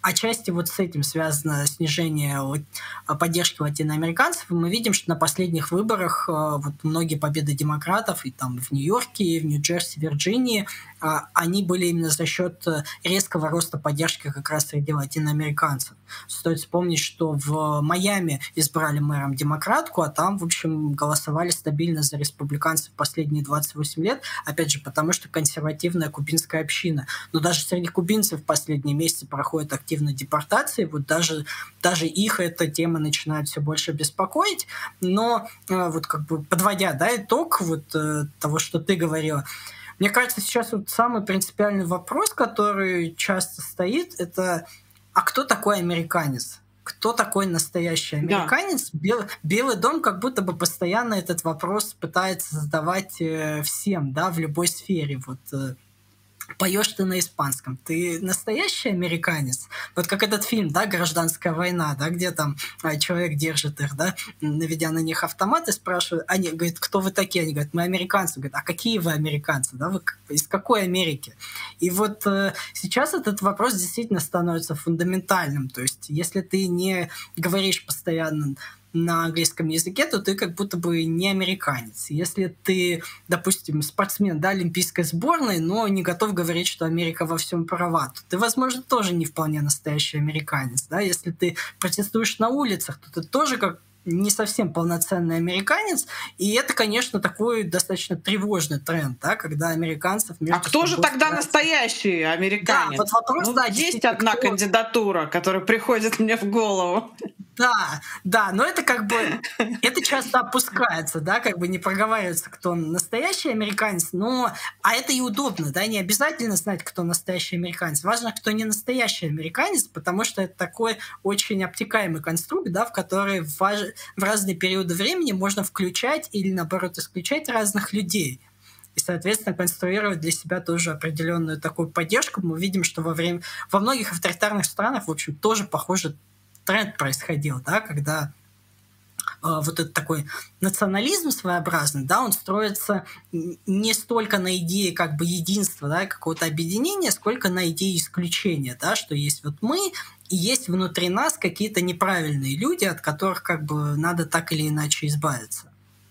отчасти вот с этим связано снижение поддержки латиноамериканцев. И мы видим, что на последних выборах вот многие победы демократов и там в Нью-Йорке, и в Нью-Джерси, Вирджинии, они были именно за счет резкого роста поддержки как раз среди латиноамериканцев. Стоит вспомнить, что в Майами избрали мэром демократку, а там, в общем, голосовали стабильно за республиканцев последние двадцать восемь лет, опять же, потому что консервативная кубинская община. Но даже среди кубинцев в последние месяцы проходят активные депортации, вот даже, даже их эта тема начинает все больше беспокоить, но вот как бы подводя, да, итог вот того, что ты говорила, мне кажется, сейчас вот самый принципиальный вопрос, который часто стоит, это а кто такой американец? Кто такой настоящий американец? Да. Бел, Белый дом как будто бы постоянно этот вопрос пытается задавать э, всем, да, в любой сфере. Вот э, поешь ты на испанском, ты настоящий американец? Вот как этот фильм, да, «Гражданская война», да, где там а, человек держит их, да, наведя на них автомат и спрашивает, они говорят, кто вы такие? Они говорят, мы американцы. Говорят, а какие вы американцы? Да, вы из какой Америки? И вот э, сейчас этот вопрос действительно становится фундаментальным. То есть если ты не говоришь постоянно на английском языке, то ты как будто бы не американец. Если ты, допустим, спортсмен, да, олимпийской сборной, но не готов говорить, что Америка во всем права, то ты, возможно, тоже не вполне настоящий американец. Да? Если ты протестуешь на улицах, то ты тоже как не совсем полноценный американец, и это, конечно, такой достаточно тревожный тренд, да, когда американцев...
А кто же тогда стараются... настоящий американец?
Да, вот вопрос, ну, да,
есть одна кто... кандидатура, которая приходит мне в голову.
Да, да, но это как бы, это часто опускается, да, как бы не проговаривается, кто настоящий американец, но, а это и удобно, да, не обязательно знать, кто настоящий американец, важно, кто не настоящий американец, потому что это такой очень обтекаемый конструкт, да, в который в, важ... в разные периоды времени можно включать или, наоборот, исключать разных людей. И, соответственно, конструировать для себя тоже определенную такую поддержку. Мы видим, что во время, во многих авторитарных странах, в общем, тоже похоже тренд происходил, да, когда э, вот этот такой национализм своеобразный, да, он строится не столько на идее как бы единства, да, какого-то объединения, сколько на идее исключения, да, что есть вот мы, и есть внутри нас какие-то неправильные люди, от которых как бы надо так или иначе избавиться.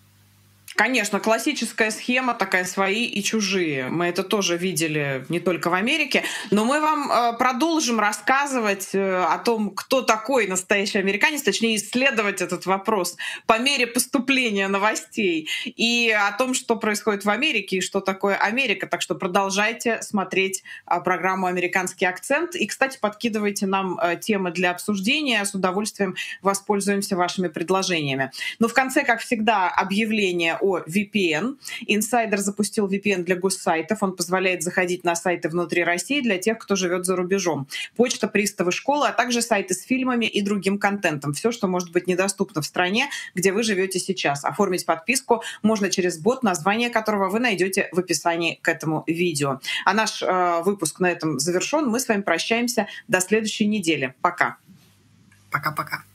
Конечно, классическая схема такая, свои и чужие. Мы это тоже видели не только в Америке, но мы вам э, продолжим рассказывать э, о том, кто такой настоящий американец, точнее исследовать этот вопрос по мере поступления новостей и о том, что происходит в Америке и что такое Америка. Так что продолжайте смотреть э, программу «Американский акцент». И, кстати, подкидывайте нам э, темы для обсуждения. С удовольствием воспользуемся вашими предложениями. Но в конце, как всегда, объявление о ви пи эн. Инсайдер запустил ви пи эн для госсайтов. Он позволяет заходить на сайты внутри России для тех, кто живет за рубежом. Почта, приставы, школы, а также сайты с фильмами и другим контентом. Все, что может быть недоступно в стране, где вы живете сейчас. Оформить подписку можно через бот, название которого вы найдете в описании к этому видео. А наш э, выпуск на этом завершен. Мы с вами прощаемся до следующей недели. Пока.
Пока-пока.